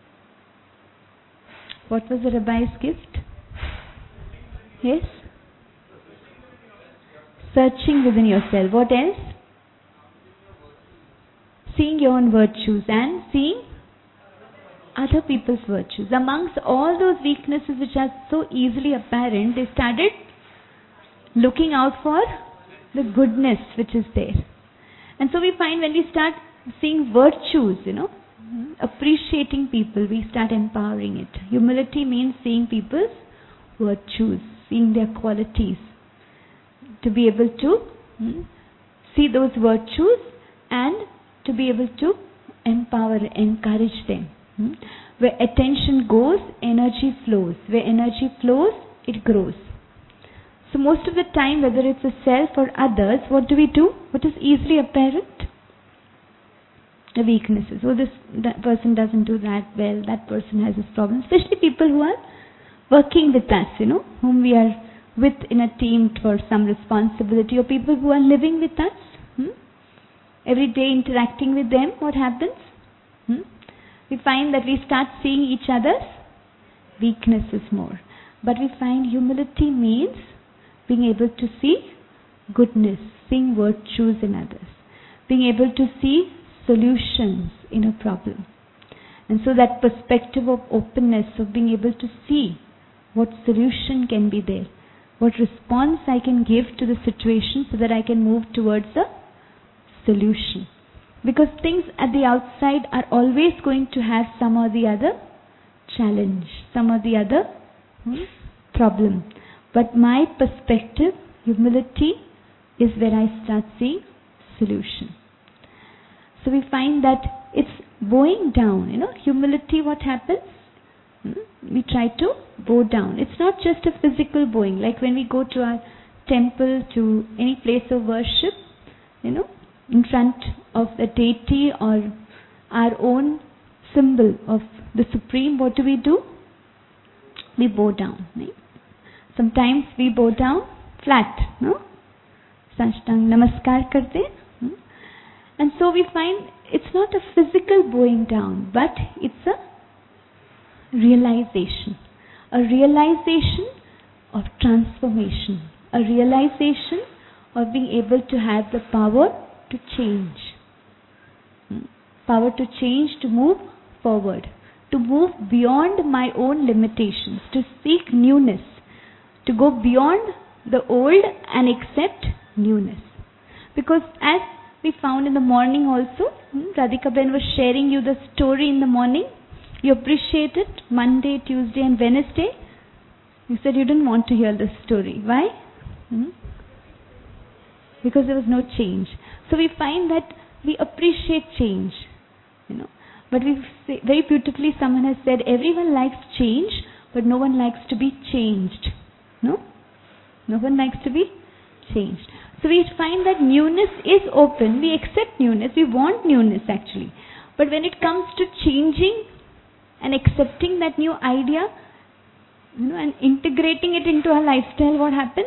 [SPEAKER 1] What was the rabbi's gift? Yes? Searching within yourself. What else? Seeing your own virtues and seeing other people's virtues. Amongst all those weaknesses which are so easily apparent, they started looking out for the goodness which is there. And so we find when we start seeing virtues, you know, appreciating people, we start empowering it. Humility means seeing people's virtues, seeing their qualities, to be able to hmm, see those virtues and to be able to empower, encourage them. Hmm? Where attention goes, energy flows. Where energy flows, it grows. So most of the time, whether it's a self or others, what do we do? What is easily apparent? The weaknesses. Oh, this that person doesn't do that well. That person has this problem. Especially people who are working with us, you know, whom we are with in a team for some responsibility, or people who are living with us. Hmm? Every day interacting with them, what happens? Hmm? We find that we start seeing each other's weaknesses more. But we find humility means being able to see goodness, seeing virtues in others, being able to see solutions in a problem. And so that perspective of openness, of being able to see what solution can be there, what response I can give to the situation so that I can move towards a solution. Because things at the outside are always going to have some or the other challenge, some or the other hmm, problem. But my perspective, humility, is where I start seeing solution. So we find that it's bowing down. You know, humility, what happens? Hmm? We try to bow down. It's not just a physical bowing. Like when we go to our temple, to any place of worship, you know, in front of the deity or our own symbol of the Supreme, what do we do? We bow down. Right? Sometimes we bow down flat. No? Sashtang Namaskar karte. Hmm? And so we find it's not a physical bowing down, but it's a realization. A realization of transformation. A realization of being able to have the power to change. Hmm? Power to change, to move forward. To move beyond my own limitations. To seek newness. To go beyond the old and accept newness. Because as we found in the morning also, hmm, Radhika Ben was sharing you the story in the morning. You appreciated Monday, Tuesday and Wednesday. You said you didn't want to hear the story. Why? Hmm? Because there was no change. So we find that we appreciate change. You know. But we say, very beautifully someone has said, everyone likes change, but no one likes to be changed. No? No one likes to be changed. So we find that newness is open. We accept newness. We want newness actually. But when it comes to changing and accepting that new idea, you know, and integrating it into our lifestyle, what happens?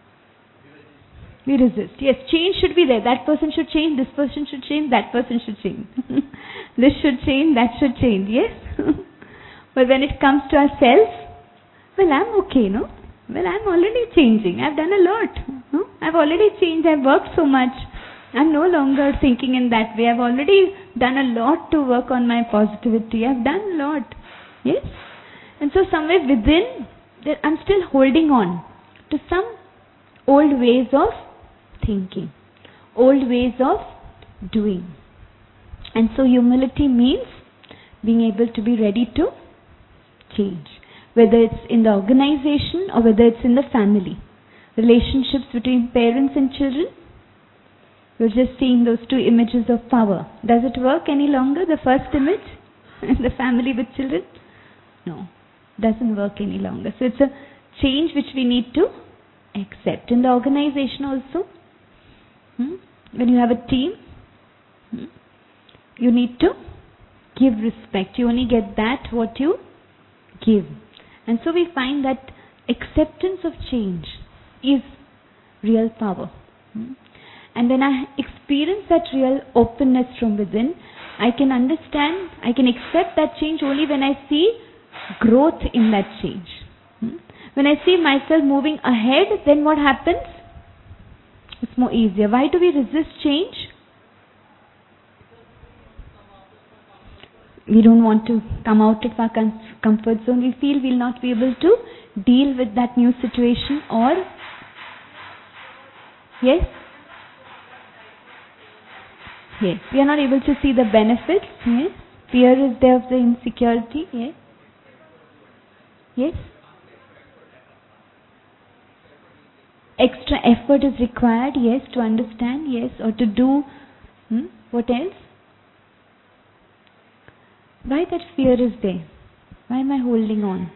[SPEAKER 1] We resist. Yes, change should be there. That person should change. This person should change. That person should change. This should change. That should change. Yes. But when it comes to ourselves, well, I'm okay, no? Well, I'm already changing. I've done a lot. No? I've already changed. I've worked so much. I'm no longer thinking in that way. I've already done a lot to work on my positivity. I've done a lot. Yes? And so somewhere within, there, I'm still holding on to some old ways of thinking. Old ways of doing. And so humility means being able to be ready to change. Whether it's in the organization or whether it's in the family. Relationships between parents and children. We're just seeing those two images of power. Does it work any longer, the first image? The family with children? No. Doesn't work any longer. So it's a change which we need to accept. In the organization also, hmm, when you have a team, hmm, you need to give respect. You only get that what you give. And so we find that acceptance of change is real power. Hmm? And when I experience that real openness from within, I can understand, I can accept that change only when I see growth in that change. Hmm? When I see myself moving ahead, then what happens? It's more easier. Why do we resist change? We don't want to come out of our comfort zone. We feel we'll not be able to deal with that new situation, or yes? Yes. We are not able to see the benefits. Yes. Fear is there of the insecurity. Yes. Yes. Extra effort is required. Yes. To understand. Yes. Or to do. Hmm? What else? Why that fear is there? Why am I holding on?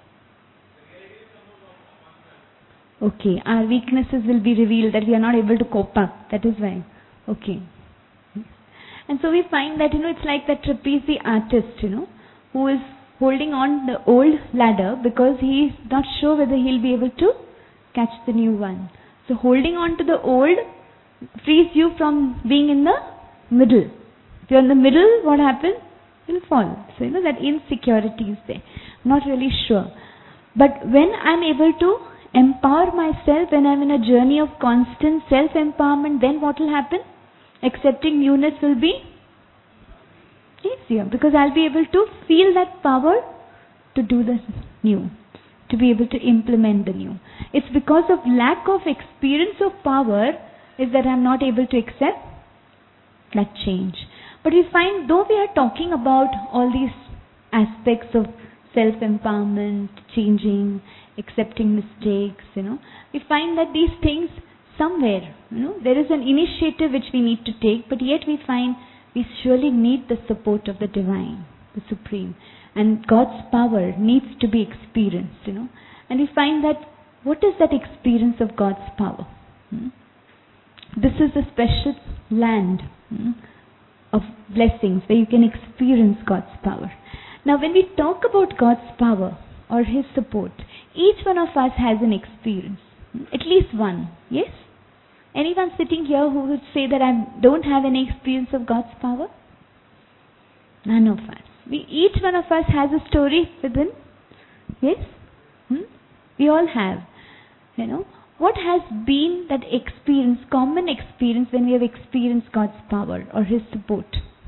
[SPEAKER 1] Okay, our weaknesses will be revealed, that we are not able to cope up. That is why. Okay. And so we find that, you know, it's like that trapeze artist, you know, who is holding on the old ladder because he is not sure whether he'll be able to catch the new one. So holding on to the old frees you from being in the middle. If you're in the middle, what happens? You'll fall. So, you know, that insecurity is there. Not really sure. But when I'm able to empower myself, when I'm in a journey of constant self-empowerment, then what will happen? Accepting newness will be easier, because I'll be able to feel that power to do the new, to be able to implement the new. It's because of lack of experience of power is that I'm not able to accept that change. But we find, though we are talking about all these aspects of self-empowerment, changing, accepting mistakes, you know, we find that these things somewhere, you know, there is an initiative which we need to take, but yet we find we surely need the support of the divine, the supreme. And God's power needs to be experienced, you know. And we find that, what is that experience of God's power? Hmm? This is a special land hmm, of blessings where you can experience God's power. Now when we talk about God's power or His support, each one of us has an experience. Hmm? At least one. Yes? Anyone sitting here who would say that I don't have any experience of God's power? None of us. We, each one of us has a story within. Yes? Hmm? We all have. You know, what has been that experience, common experience when we have experienced God's power or His support?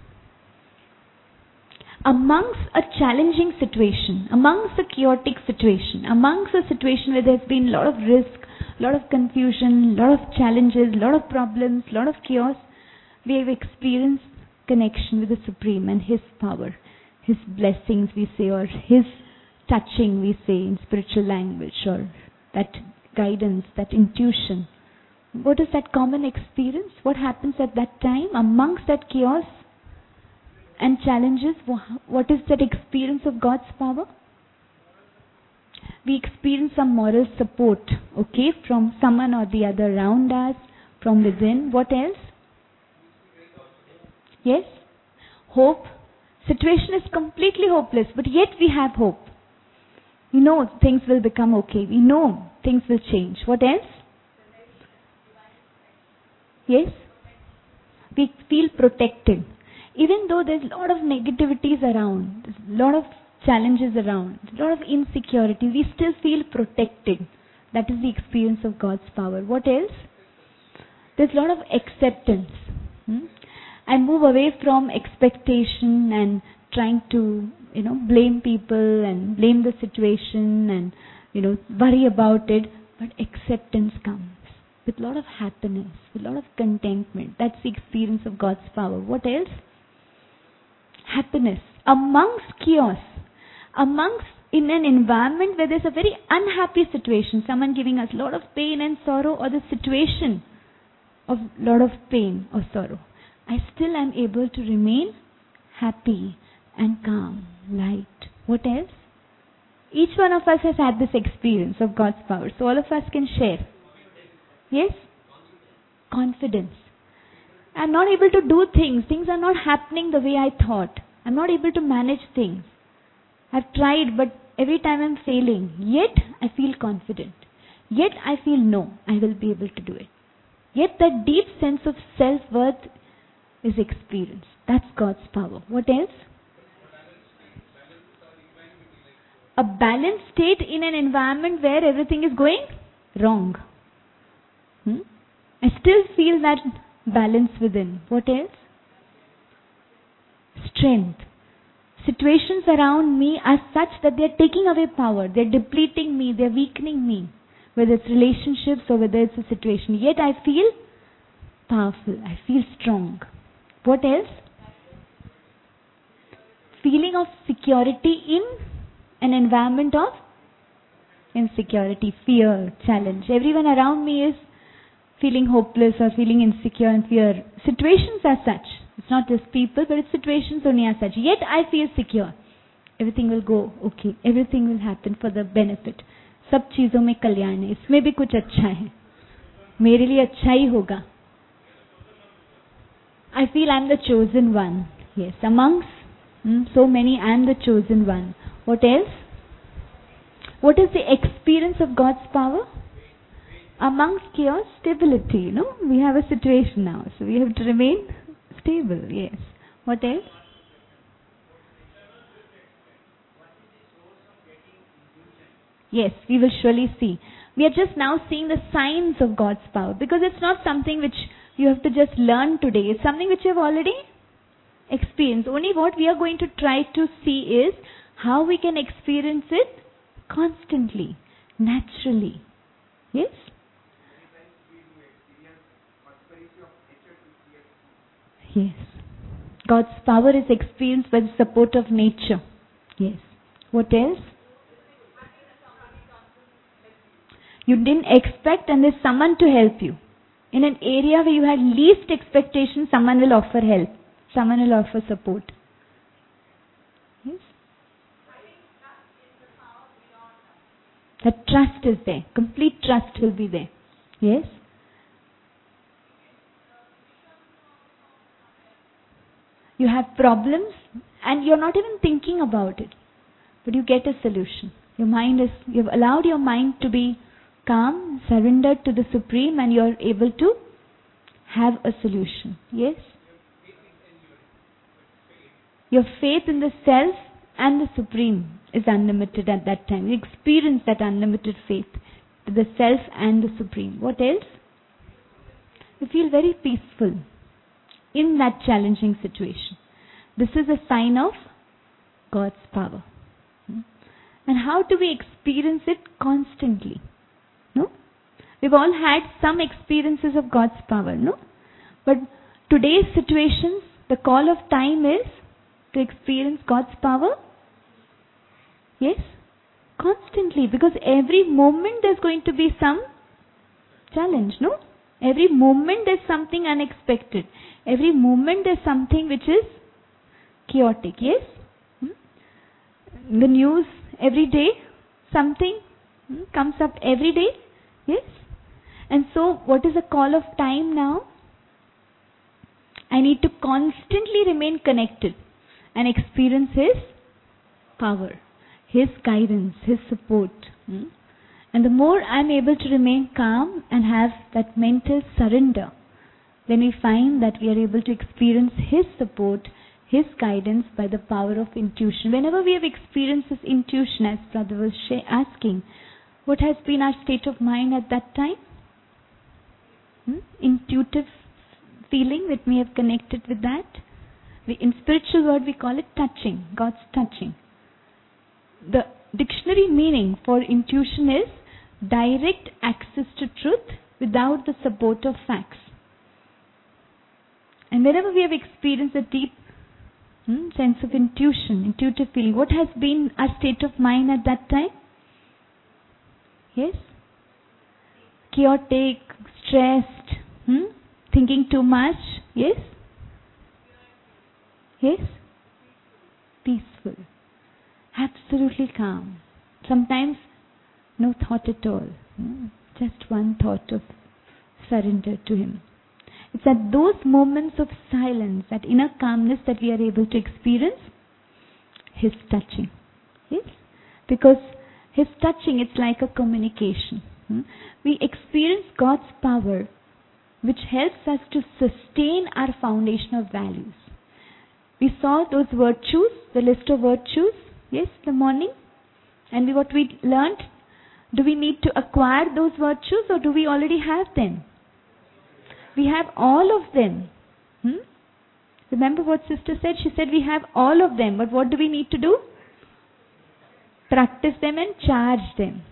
[SPEAKER 1] Amongst a challenging situation, amongst a chaotic situation, amongst a situation where there's been a lot of risk, a lot of confusion, a lot of challenges, a lot of problems, a lot of chaos, we have experienced connection with the Supreme and His power, His blessings we say, or His touching we say in spiritual language, or that guidance, that intuition. What is that common experience? What happens at that time amongst that chaos and challenges? What is that experience of God's power? We experience some moral support, okay, from someone or the other around us, from within. What else? Yes? Hope. Situation is completely hopeless, but yet we have hope. We know things will become okay. We know things will change. What else? Yes? We feel protected. Even though there's a lot of negativities around, there's a lot of challenges around, a lot of insecurity, we still feel protected. That is the experience of God's power. What else? There's a lot of acceptance. Hmm? I move away from expectation and trying to, you know, blame people and blame the situation and, you know, worry about it. But acceptance comes with a lot of happiness, with a lot of contentment. That's the experience of God's power. What else? Happiness. Amongst chaos, amongst in an environment where there's a very unhappy situation, someone giving us a lot of pain and sorrow, or the situation of a lot of pain or sorrow, I still am able to remain happy and calm, light. What else? Each one of us has had this experience of God's power. So all of us can share. Yes? Confidence. I'm not able to do things. Things are not happening the way I thought. I'm not able to manage things. I've tried, but every time I'm failing. Yet I feel confident. Yet I feel no, I will be able to do it. Yet that deep sense of self-worth is experienced. That's God's power. What else? A balanced state in an environment where everything is going wrong. Hmm? I still feel that balance within. What else? Strength. Situations around me are such that they are taking away power. They are depleting me. They are weakening me. Whether it's relationships or whether it's a situation. Yet I feel powerful. I feel strong. What else? Feeling of security in an environment of insecurity, fear, challenge. Everyone around me is feeling hopeless or feeling insecure and fear. Situations are such. It's not just people, but it's situations only as such. Yet I feel secure. Everything will go okay. Everything will happen for the benefit. सब चीजों में कल्याण है. इसमें भी कुछ अच्छा है. मेरे लिए अच्छा ही होगा. I feel I'm the chosen one. Yes, amongst mm, so many, I'm the chosen one. What else? What is the experience of God's power? Amongst chaos, stability. You know, we have a situation now, so we have to remain stable. Yes. What else? Yes, we will surely see. We are just now seeing the signs of God's power, because it's not something which you have to just learn today. It's something which you have already experienced. Only what we are going to try to see is how we can experience it Constantly, naturally. Yes? Yes. God's power is experienced by the support of nature. Yes. What else? You didn't expect and there's someone to help you. In an area where you had least expectation, someone will offer help. Someone will offer support. Yes? That trust is there. Complete trust will be there. Yes? You have problems and you're not even thinking about it. But you get a solution. Your mind is, you've allowed your mind to be calm, surrendered to the Supreme, and you're able to have a solution. Yes? Your faith in the Self and the Supreme is unlimited at that time. You experience that unlimited faith to the Self and the Supreme. What else? You feel very peaceful in that challenging situation. This is a sign of God's power. And how do we experience it? Constantly. No? We've all had some experiences of God's power, no? But today's situations, the call of time is to experience God's power. Yes? Constantly. Because every moment there's going to be some challenge, no? Every moment there's something unexpected. Every moment there's something which is chaotic. Yes? Hmm? The news every day, something hmm, comes up every day. Yes? And so, what is the call of time now? I need to constantly remain connected and experience His power, His guidance, His support. Hmm? And the more I'm able to remain calm and have that mental surrender, then we find that we are able to experience His support, His guidance by the power of intuition. Whenever we have experienced this intuition, as Brother was asking, what has been our state of mind at that time? Hmm? Intuitive feeling that we have connected with that. We, in spiritual word we call it touching, God's touching. The dictionary meaning for intuition is direct access to truth without the support of facts. And whenever we have experienced a deep hmm, sense of intuition, intuitive feeling, what has been our state of mind at that time? Yes? Chaotic, stressed, hmm? thinking too much. Yes? Yes? Peaceful. Absolutely calm. Sometimes no thought at all. Hmm? Just one thought of surrender to Him. It's at those moments of silence, that inner calmness, that we are able to experience His touching. Yes? Because His touching, it's like a communication. Hmm? We experience God's power, which helps us to sustain our foundation of values. We saw those virtues, the list of virtues, yes, the morning. And we, what we learned, do we need to acquire those virtues or do we already have them? We have all of them. Hmm? Remember what Sister said? She said we have all of them, but what do we need to do? Practice them and charge them.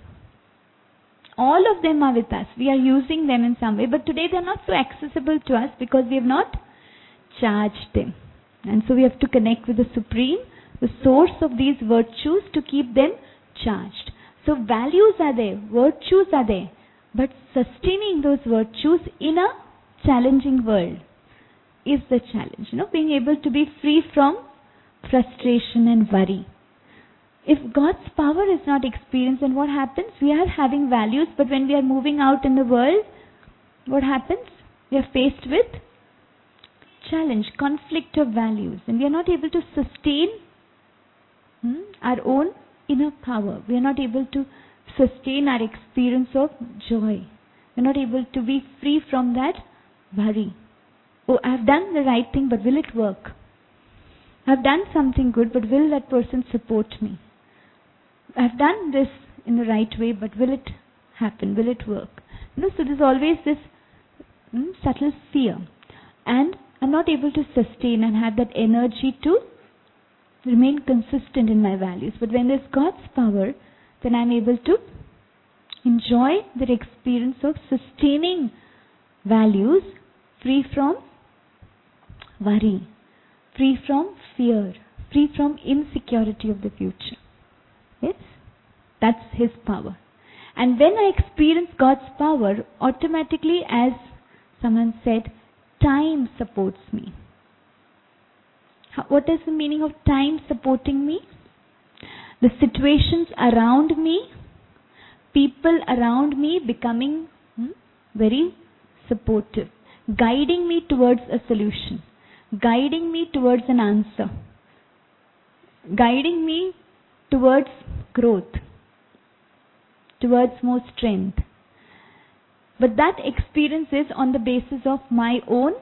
[SPEAKER 1] All of them are with us. We are using them in some way, but today they are not so accessible to us because we have not charged them. And so we have to connect with the Supreme, the source of these virtues, to keep them charged. So values are there, virtues are there, but sustaining those virtues in a challenging world is the challenge. You know, being able to be free from frustration and worry. If God's power is not experienced, then what happens? We are having values, but when we are moving out in the world, what happens? We are faced with challenge, conflict of values, and we are not able to sustain hmm, our own inner power. We are not able to sustain our experience of joy. We are not able to be free from that worry. Oh, I have done the right thing, but will it work? I have done something good, but will that person support me? I have done this in the right way, but will it happen? Will it work? You know, so there's always this mm, subtle fear. And I'm not able to sustain and have that energy to remain consistent in my values. But when there's God's power, then I'm able to enjoy the experience of sustaining values free from worry, free from fear, free from insecurity of the future. Yes? That's His power. And when I experience God's power, automatically, as someone said, time supports me. What is the meaning of time supporting me? The situations around me, people around me becoming hmm, very supportive, guiding me towards a solution, guiding me towards an answer, guiding me towards growth, towards more strength. But that experience is on the basis of my own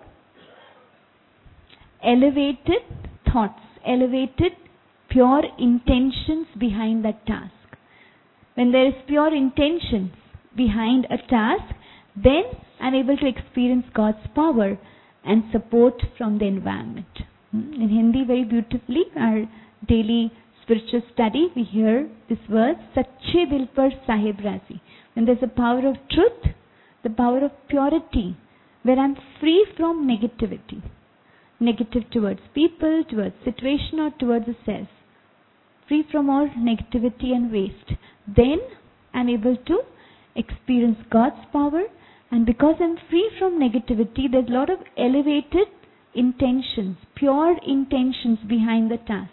[SPEAKER 1] elevated thoughts, elevated pure intentions behind that task. When there is pure intentions behind a task, then I'm able to experience God's power and support from the environment. In Hindi, very beautifully, our daily spiritual study, we hear this verse, Sache Dil Par Sahib Razi. When there's a power of truth, the power of purity, where I'm free from negativity. Negative towards people, towards situation, or towards the self. Free from all negativity and waste. Then I'm able to experience God's power, and because I'm free from negativity, there's a lot of elevated intentions, pure intentions behind the task.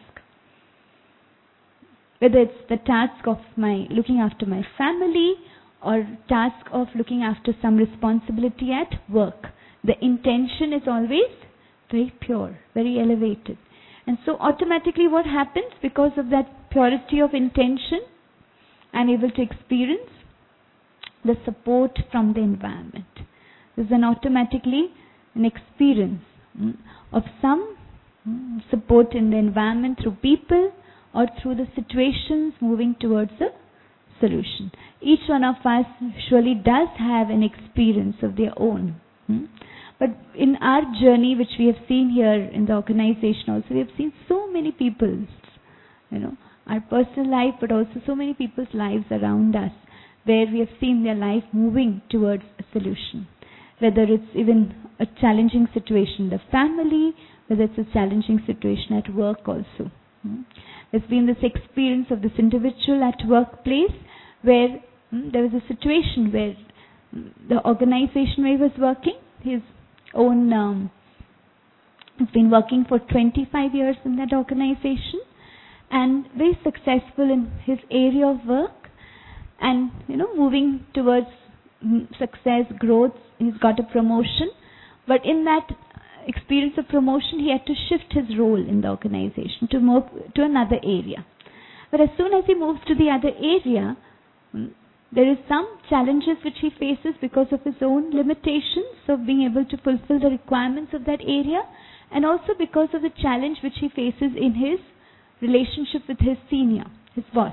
[SPEAKER 1] Whether it's the task of my looking after my family or task of looking after some responsibility at work, the intention is always very pure, very elevated. And so automatically what happens, because of that purity of intention, I'm able to experience the support from the environment. There's an automatically an experience mm, of some mm, support in the environment through people or through the situations moving towards a solution. Each one of us surely does have an experience of their own. Mm. But in our journey, which we have seen here in the organization also, we have seen so many people's, you know, our personal life, but also so many people's lives around us, where we have seen their life moving towards a solution. Whether it's even a challenging situation in the family, whether it's a challenging situation at work also. Hmm. There's been this experience of this individual at workplace where hmm, there was a situation where hmm, the organization where he was working, his own, um, he's been working for twenty-five years in that organization and very successful in his area of work. And, you know, moving towards success, growth, he's got a promotion. But in that experience of promotion, he had to shift his role in the organization to move to another area. But as soon as he moves to the other area, there is some challenges which he faces because of his own limitations of being able to fulfill the requirements of that area, and also because of the challenge which he faces in his relationship with his senior, his boss.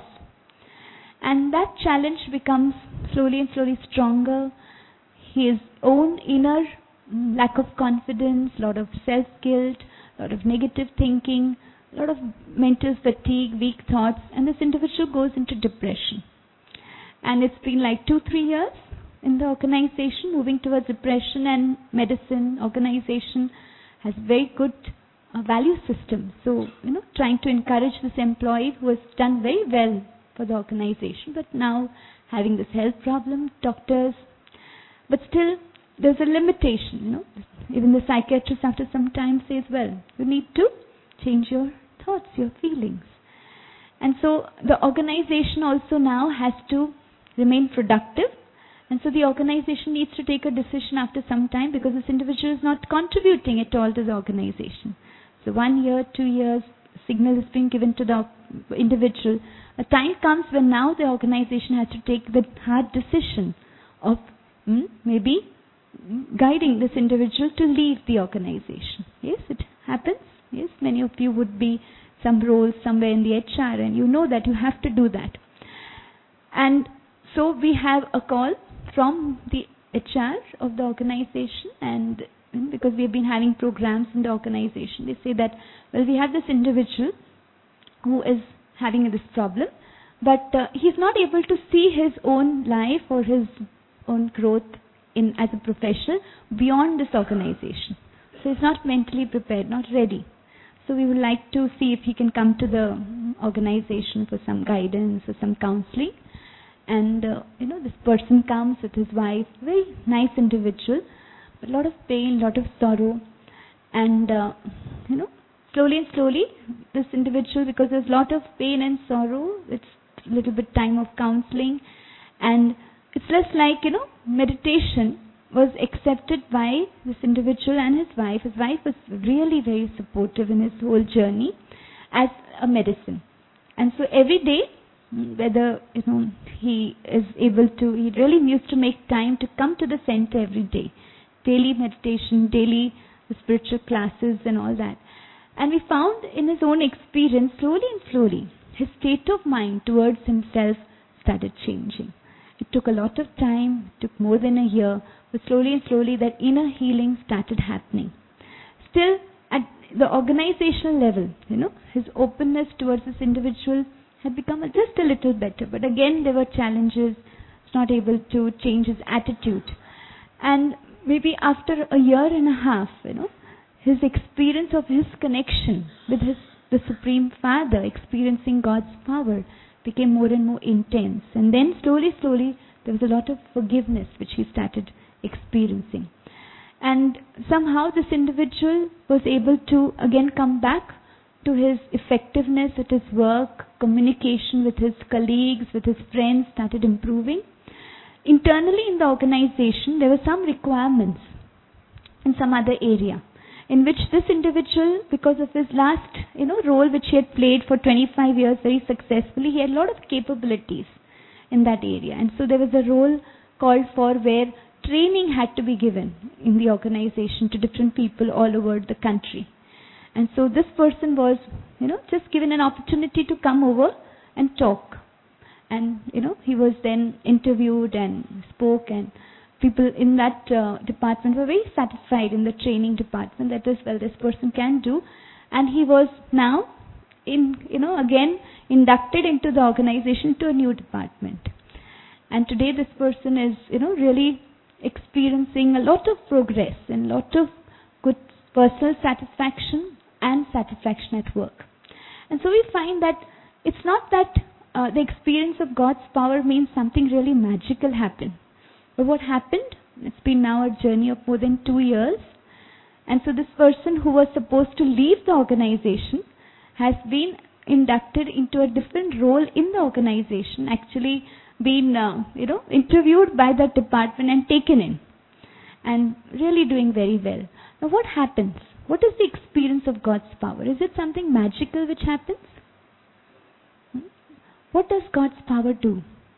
[SPEAKER 1] And that challenge becomes slowly and slowly stronger. His own inner lack of confidence, a lot of self-guilt, a lot of negative thinking, a lot of mental fatigue, weak thoughts, and this individual goes into depression. And it's been like two, three years in the organization, moving towards depression, and medicine organization has very good uh, value system. So, you know, trying to encourage this employee who has done very well for the organization, but now having this health problem, doctors, but still there's a limitation, you know. Even the psychiatrist after some time says, well, you need to change your thoughts, your feelings. And so the organization also now has to remain productive, and so the organization needs to take a decision after some time, because this individual is not contributing at all to the organization. So one year, two years, signal is being given to the individual. A time comes when now the organization has to take the hard decision of hmm, maybe guiding this individual to leave the organization. Yes, it happens. Yes, many of you would be some roles somewhere in the H R, and you know that you have to do that. And so we have a call from the H R of the organization, and because we have been having programs in the organization, they say that, well, we have this individual who is having this problem, but uh, he's not able to see his own life or his own growth in as a professional beyond this organization. So he's not mentally prepared, not ready. So we would like to see if he can come to the organization for some guidance or some counseling. And uh, you know, this person comes with his wife, very nice individual, but a lot of pain, lot of sorrow, and uh, you know, slowly and slowly, this individual, because there's a lot of pain and sorrow, it's a little bit time of counseling, and it's less like, you know, meditation was accepted by this individual and his wife. His wife was really very supportive in his whole journey as a medicine. And so every day, whether, you know, he is able to, he really used to make time to come to the center every day. Daily meditation, daily the spiritual classes and all that. And we found in his own experience, slowly and slowly, his state of mind towards himself started changing. It took a lot of time, it took more than a year, but slowly and slowly that inner healing started happening. Still, at the organizational level, you know, his openness towards this individual had become just a little better. But again, there were challenges. He's not able to change his attitude. And maybe after a year and a half, you know, his experience of his connection with his the Supreme Father, experiencing God's power, became more and more intense. And then slowly, slowly, there was a lot of forgiveness which he started experiencing. And somehow this individual was able to again come back to his effectiveness at his work, communication with his colleagues, with his friends started improving. Internally in the organization, there were some requirements in some other area, in which this individual, because of his last, you know, role which he had played for twenty-five years very successfully, he had a lot of capabilities in that area. And so there was a role called for where training had to be given in the organization to different people all over the country. And so this person was, you know, just given an opportunity to come over and talk. And, you know, he was then interviewed and spoke, and people in that uh, department were very satisfied in the training department that is, well, this person can do. And he was now, in you know, again inducted into the organization to a new department. And today this person is, you know, really experiencing a lot of progress and a lot of good personal satisfaction and satisfaction at work. And so we find that it's not that uh, the experience of God's power means something really magical happened. But what happened? It's been now a journey of more than two years. And so this person who was supposed to leave the organization has been inducted into a different role in the organization, actually been, uh, you know, interviewed by that department and taken in. And really doing very well. Now what happens? What is the experience of God's power? Is it something magical which happens? Hmm? What does God's power do?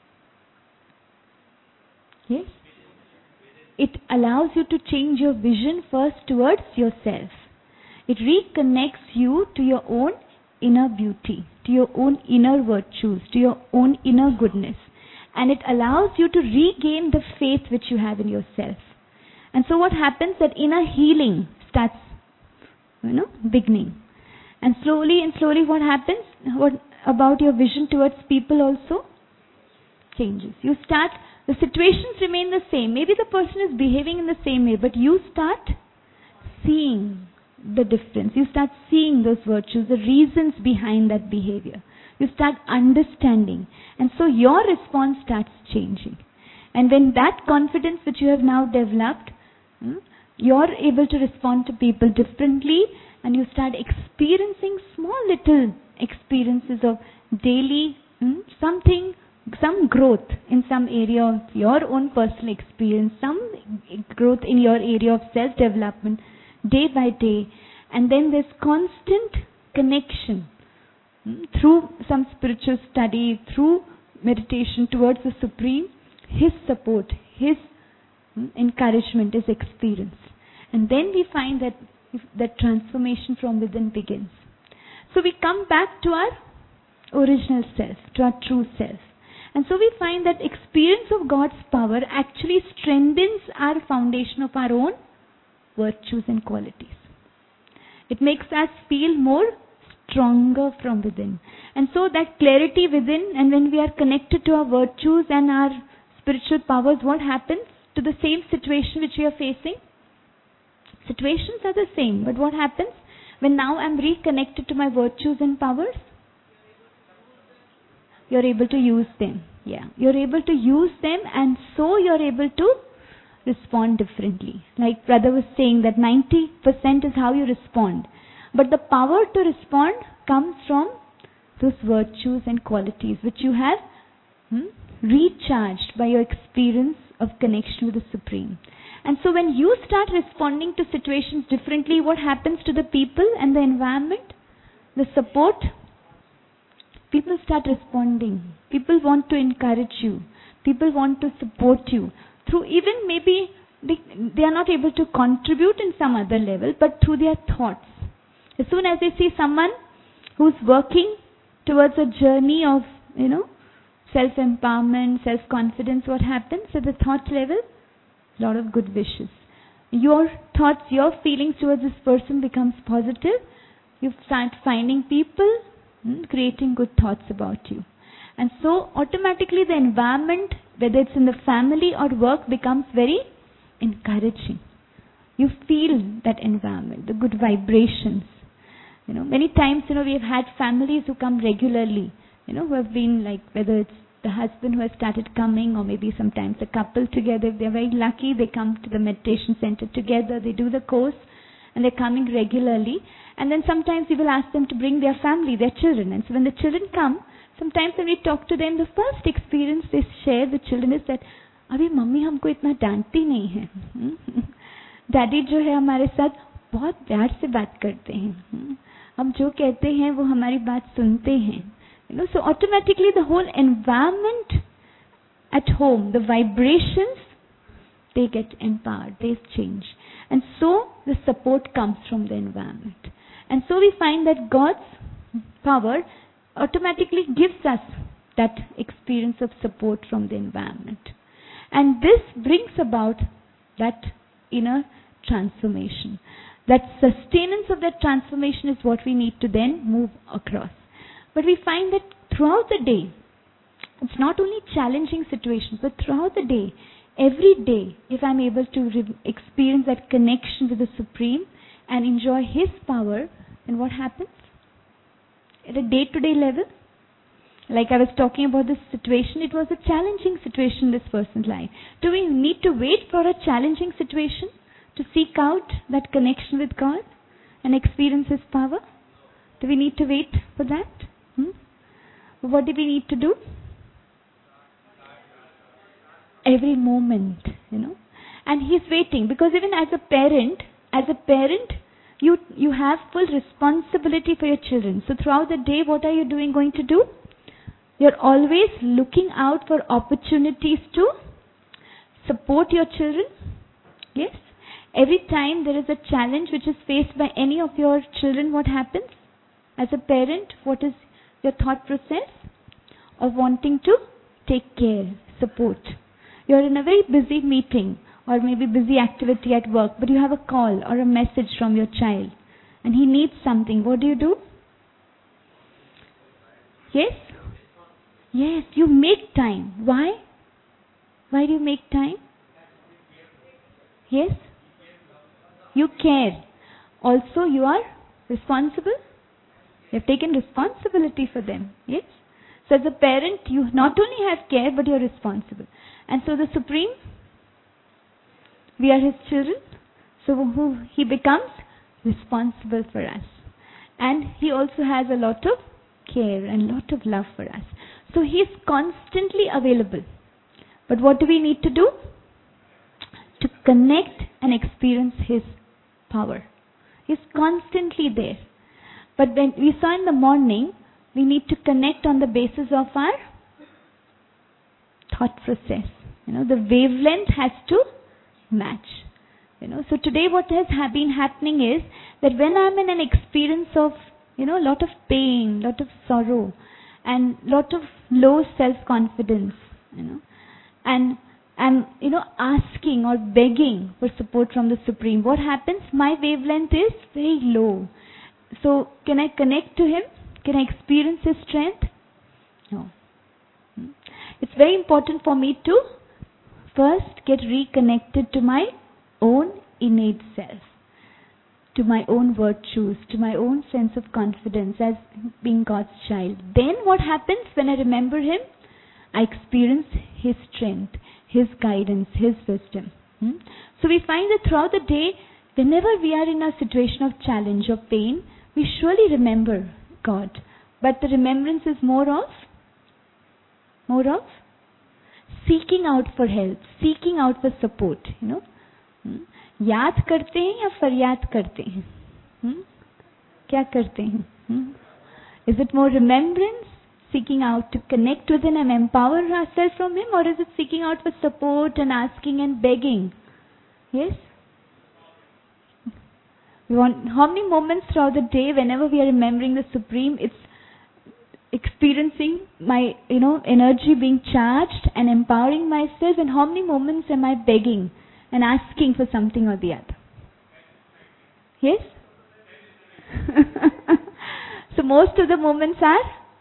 [SPEAKER 1] Yes? It allows you to change your vision first towards yourself. It reconnects you to your own inner beauty, to your own inner virtues, to your own inner goodness. And it allows you to regain the faith which you have in yourself. And so what happens? That inner healing starts, you know, beginning. And slowly and slowly what happens? What about your vision towards people also? Changes. You start, the situations remain the same. Maybe the person is behaving in the same way, but you start seeing the difference. You start seeing those virtues, the reasons behind that behavior. You start understanding. And so your response starts changing. And when that confidence which you have now developed, hmm, you're able to respond to people differently, and you start experiencing small little experiences of daily hmm, something, some growth in some area of your own personal experience, some growth in your area of self-development day by day. And then there's constant connection hmm, through some spiritual study, through meditation towards the Supreme. His support, His hmm, encouragement is experienced. And then we find that if that transformation from within begins. So we come back to our original self, to our true self. And so we find that experience of God's power actually strengthens our foundation of our own virtues and qualities. It makes us feel more stronger from within. And so that clarity within, and when we are connected to our virtues and our spiritual powers, what happens to the same situation which we are facing? Situations are the same, but what happens when now I'm reconnected to my virtues and powers? You're able to use them. Yeah, you're able to use them, and so you're able to respond differently. Like brother was saying, that ninety percent is how you respond. But the power to respond comes from those virtues and qualities which you have hmm, recharged by your experience of connection with the Supreme. And so when you start responding to situations differently, what happens to the people and the environment? The support? People start responding. People want to encourage you. People want to support you. Through even maybe they, they are not able to contribute in some other level, but through their thoughts. As soon as they see someone who's working towards a journey of, you know, self-empowerment, self-confidence, what happens at the thought level? A lot of good wishes. Your thoughts, your feelings towards this person becomes positive. You start finding people hmm, creating good thoughts about you. And so automatically the environment, whether it's in the family or work, becomes very encouraging. You feel that environment, the good vibrations. You know, many times, you know, we have had families who come regularly, you know, who have been like, whether it's the husband who has started coming, or maybe sometimes a couple together. If they're very lucky, they come to the meditation center together, they do the course, and they're coming regularly. And then sometimes we will ask them to bring their family, their children. And so when the children come, sometimes when we talk to them, the first experience they share with children is that, अभी mummy हमको इतना डांटती नहीं है. Daddy जो है हमारे साथ बहुत प्यार से बात करते हैं. हम जो कहते हैं वो हमारी बात सुनते हैं. You know, so automatically the whole environment at home, the vibrations, they get empowered, they change. And so the support comes from the environment. And so we find that God's power automatically gives us that experience of support from the environment. And this brings about that inner transformation. That sustenance of that transformation is what we need to then move across. But we find that throughout the day, it's not only challenging situations, but throughout the day, every day, if I'm able to re- experience that connection with the Supreme and enjoy His power, then what happens? At a day-to-day level, like I was talking about this situation, it was a challenging situation in this person's life. Do we need to wait for a challenging situation to seek out that connection with God and experience His power? Do we need to wait for that? Hmm? What do we need to do? Every moment, you know. And He's waiting, because even as a parent, as a parent, you you have full responsibility for your children. So throughout the day, what are you doing going to do? You're always looking out for opportunities to support your children. Yes? Every time there is a challenge which is faced by any of your children, what happens? As a parent, what is your thought process of wanting to take care, support? You're in a very busy meeting or maybe busy activity at work, but you have a call or a message from your child and he needs something. What do you do? Yes? Yes, you make time. Why? Why do you make time? Yes? You care. Also, you are responsible. You have taken responsibility for them. Yes? So as a parent, you not only have care, but you are responsible. And so the Supreme, we are His children. So who He becomes responsible for us. And He also has a lot of care and lot of love for us. So He is constantly available. But what do we need to do? To connect and experience His power. He is constantly there. But when we saw in the morning, we need to connect on the basis of our thought process. You know, the wavelength has to match. You know, so today what has ha- been happening is that when I'm in an experience of, you know, a lot of pain, lot of sorrow, and lot of low self-confidence, you know, and I'm, you know, asking or begging for support from the Supreme, what happens? My wavelength is very low. So, can I connect to Him? Can I experience His strength? No. It's very important for me to first get reconnected to my own innate self, to my own virtues, to my own sense of confidence as being God's child. Then what happens when I remember Him? I experience His strength, His guidance, His wisdom. Hmm? So we find that throughout the day, whenever we are in a situation of challenge or pain, we surely remember God. But the remembrance is more of, more of seeking out for help, seeking out for support, you know. Hmm? याद करते हैं या फरियाद करते हैं? Hmm? क्या करते हैं? Hmm? Is it more remembrance, seeking out to connect with Him and empower ourselves from Him, or is it seeking out for support and asking and begging? Yes? We want, how many moments throughout the day, whenever we are remembering the Supreme, it's experiencing my, you know, energy being charged and empowering myself, and how many moments am I begging and asking for something or the other? Yes? So most of the moments are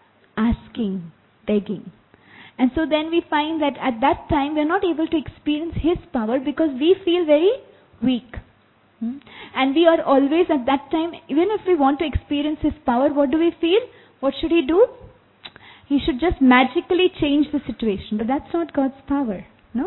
[SPEAKER 1] asking, begging. And so then we find that at that time we are not able to experience His power because we feel very weak. Hmm? And we are always at that time, even if we want to experience His power, what do we feel? What should He do? He should just magically change the situation. But that's not God's power. No?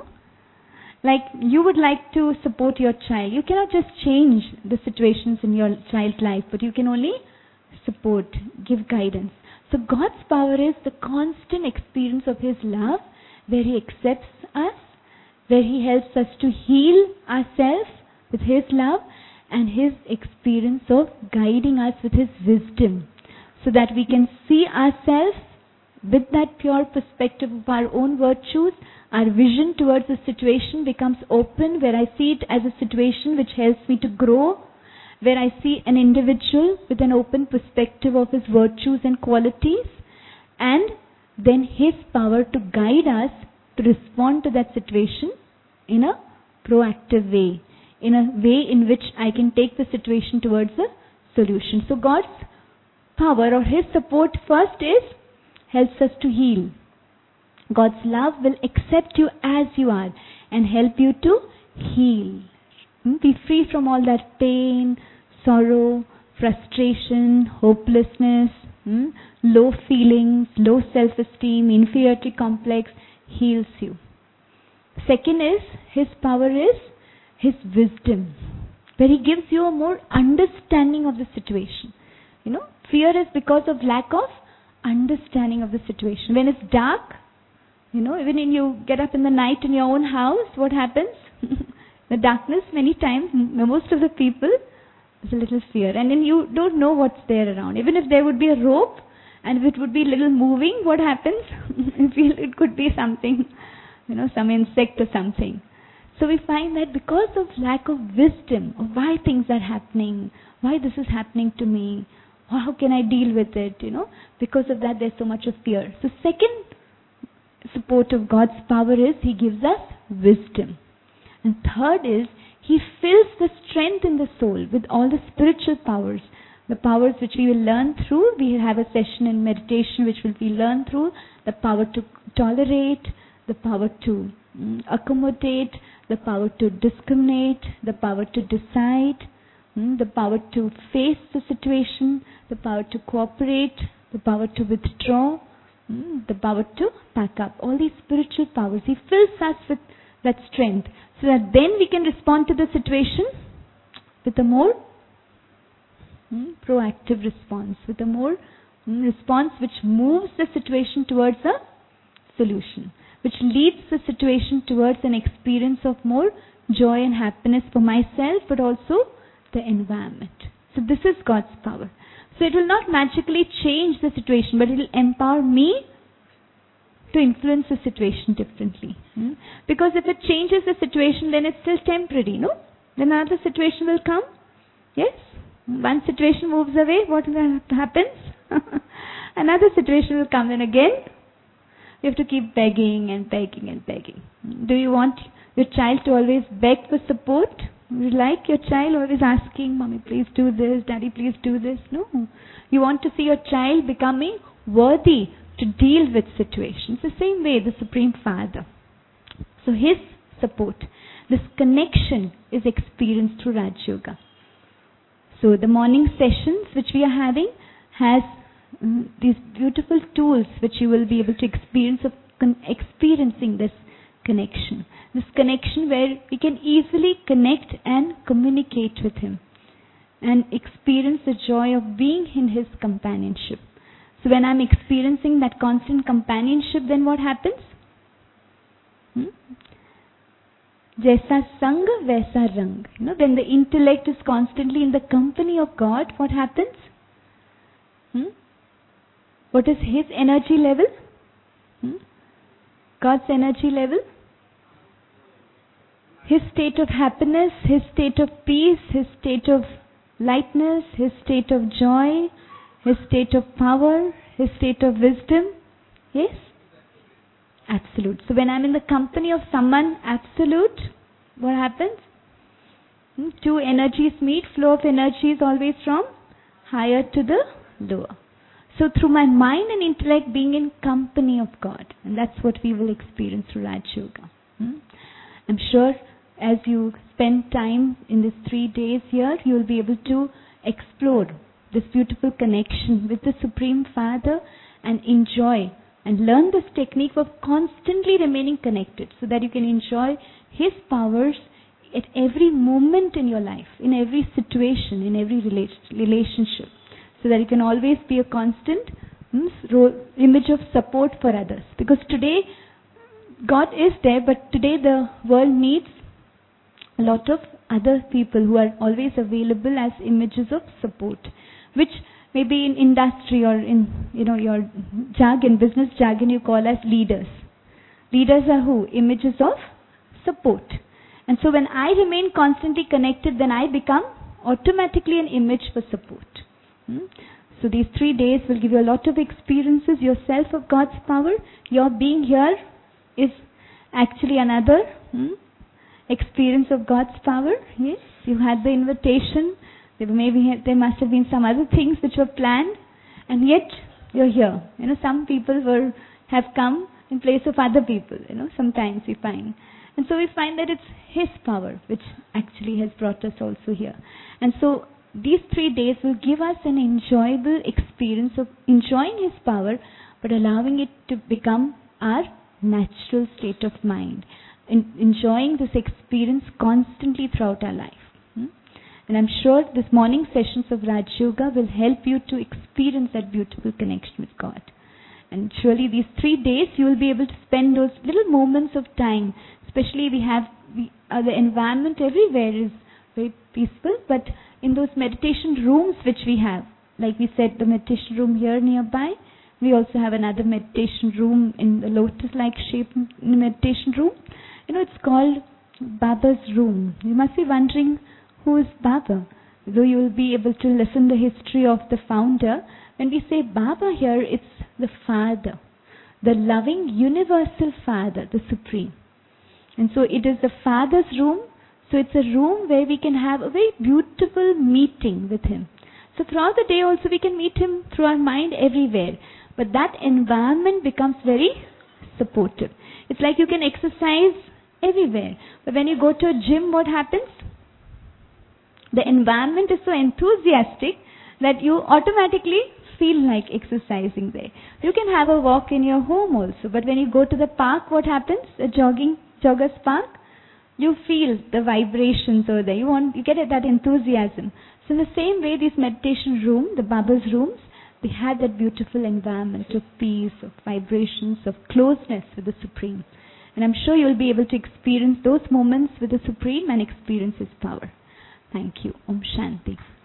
[SPEAKER 1] Like you would like to support your child. You cannot just change the situations in your child's life, but you can only support, give guidance. So God's power is the constant experience of His love, where He accepts us, where He helps us to heal ourselves with His love, and His experience of guiding us with His wisdom, so that we can see ourselves with that pure perspective of our own virtues. Our vision towards the situation becomes open, where I see it as a situation which helps me to grow, where I see an individual with an open perspective of his virtues and qualities, and then His power to guide us to respond to that situation in a proactive way, in a way in which I can take the situation towards a solution. So God's power or His support first is, helps us to heal. God's love will accept you as you are and help you to heal. Be free from all that pain, sorrow, frustration, hopelessness, hmm? low feelings, low self-esteem, inferiority complex. Heals you. Second is, His power is His wisdom, where He gives you a more understanding of the situation. You know, fear is because of lack of understanding of the situation. When it's dark, you know, even when you get up in the night in your own house, what happens? The darkness, many times, most of the people, is a little fear. And then you don't know what's there around. Even if there would be a rope, and if it would be a little moving, what happens? You feel it could be something, you know, some insect or something. So we find that because of lack of wisdom of why things are happening, why this is happening to me, how can I deal with it, you know, because of that there's so much of fear. So second support of God's power is He gives us wisdom. And third is, He fills the strength in the soul with all the spiritual powers. The powers which we will learn through, we have a session in meditation which will be learned through, the power to tolerate, the power to mm, accommodate, the power to discriminate, the power to decide, mm, the power to face the situation, the power to cooperate, the power to withdraw, mm, the power to pack up. All these spiritual powers, He fills us with that strength, so that then we can respond to the situation with a more mm, proactive response, with a more mm, response which moves the situation towards a solution, which leads the situation towards an experience of more joy and happiness for myself, but also the environment. So this is God's power. So it will not magically change the situation, but it will empower me to influence the situation differently. Hmm? Because if it changes the situation, then it's still temporary, no? Then another situation will come. Yes? One situation moves away, what happens? Another situation will come, and again, you have to keep begging and begging and begging. Do you want your child to always beg for support? You like your child always asking, Mommy, please do this, Daddy, please do this. No. You want to see your child becoming worthy to deal with situations. The same way, the Supreme Father. So His support, this connection is experienced through Raj Yoga. So the morning sessions which we are having has um, these beautiful tools which you will be able to experience of con- experiencing this connection. This connection where we can easily connect and communicate with Him and experience the joy of being in His companionship. So when I'm experiencing that constant companionship, then what happens? Hmm? Jaisa sang, vaisa rang. You know, when the intellect is constantly in the company of God, what happens? Hmm? What is His energy level? Hmm? God's energy level? His state of happiness, His state of peace, His state of lightness, His state of joy, His state of power, His state of wisdom. Yes? Absolute. So when I'm in the company of someone absolute, what happens? Hmm? Two energies meet. Flow of energy is always from higher to the lower. So through my mind and intellect being in company of God. And that's what we will experience through Raj Yoga. Hmm? I'm sure as you spend time in these three days here, you will be able to explore this beautiful connection with the Supreme Father and enjoy and learn this technique of constantly remaining connected so that you can enjoy His powers at every moment in your life, in every situation, in every rela- relationship, so that you can always be a constant mm, ro- image of support for others. Because today, God is there, but today the world needs a lot of other people who are always available as images of support, which maybe in industry or in, you know, your jargon, business jargon, you call as leaders. Leaders are who? Images of support. And so when I remain constantly connected, then I become automatically an image for support. Hmm? So these three days will give you a lot of experiences yourself of God's power. Your being here is actually another hmm, experience of God's power. Yes, you had the invitation. There maybe there must have been some other things which were planned, and yet you're here. You know, some people were have come in place of other people. You know, sometimes we find, and so we find that it's His power which actually has brought us also here. And so these three days will give us an enjoyable experience of enjoying His power, but allowing it to become our natural state of mind, in, enjoying this experience constantly throughout our life. Hmm? And I'm sure this morning sessions of Raj Yoga will help you to experience that beautiful connection with God. And surely these three days you will be able to spend those little moments of time. Especially we have we, uh, the environment everywhere is very peaceful, but in those meditation rooms which we have, like we said, the meditation room here nearby, we also have another meditation room in the lotus-like shape in the meditation room. You know, it's called Baba's room. You must be wondering, who is Baba? Though you will be able to listen the history of the founder, when we say Baba here, it's the Father, the loving universal Father, the Supreme. And so it is the Father's room. So it's a room where we can have a very beautiful meeting with Him. So throughout the day also we can meet Him through our mind everywhere. But that environment becomes very supportive. It's like you can exercise everywhere. But when you go to a gym, what happens? The environment is so enthusiastic that you automatically feel like exercising there. You can have a walk in your home also. But when you go to the park, what happens? A jogging, jogger's park? You feel the vibrations over there. You want, you get that enthusiasm. So in the same way, this meditation room, the Baba's rooms, they had that beautiful environment of peace, of vibrations, of closeness with the Supreme. And I'm sure you'll be able to experience those moments with the Supreme and experience His power. Thank you. Om Shanti.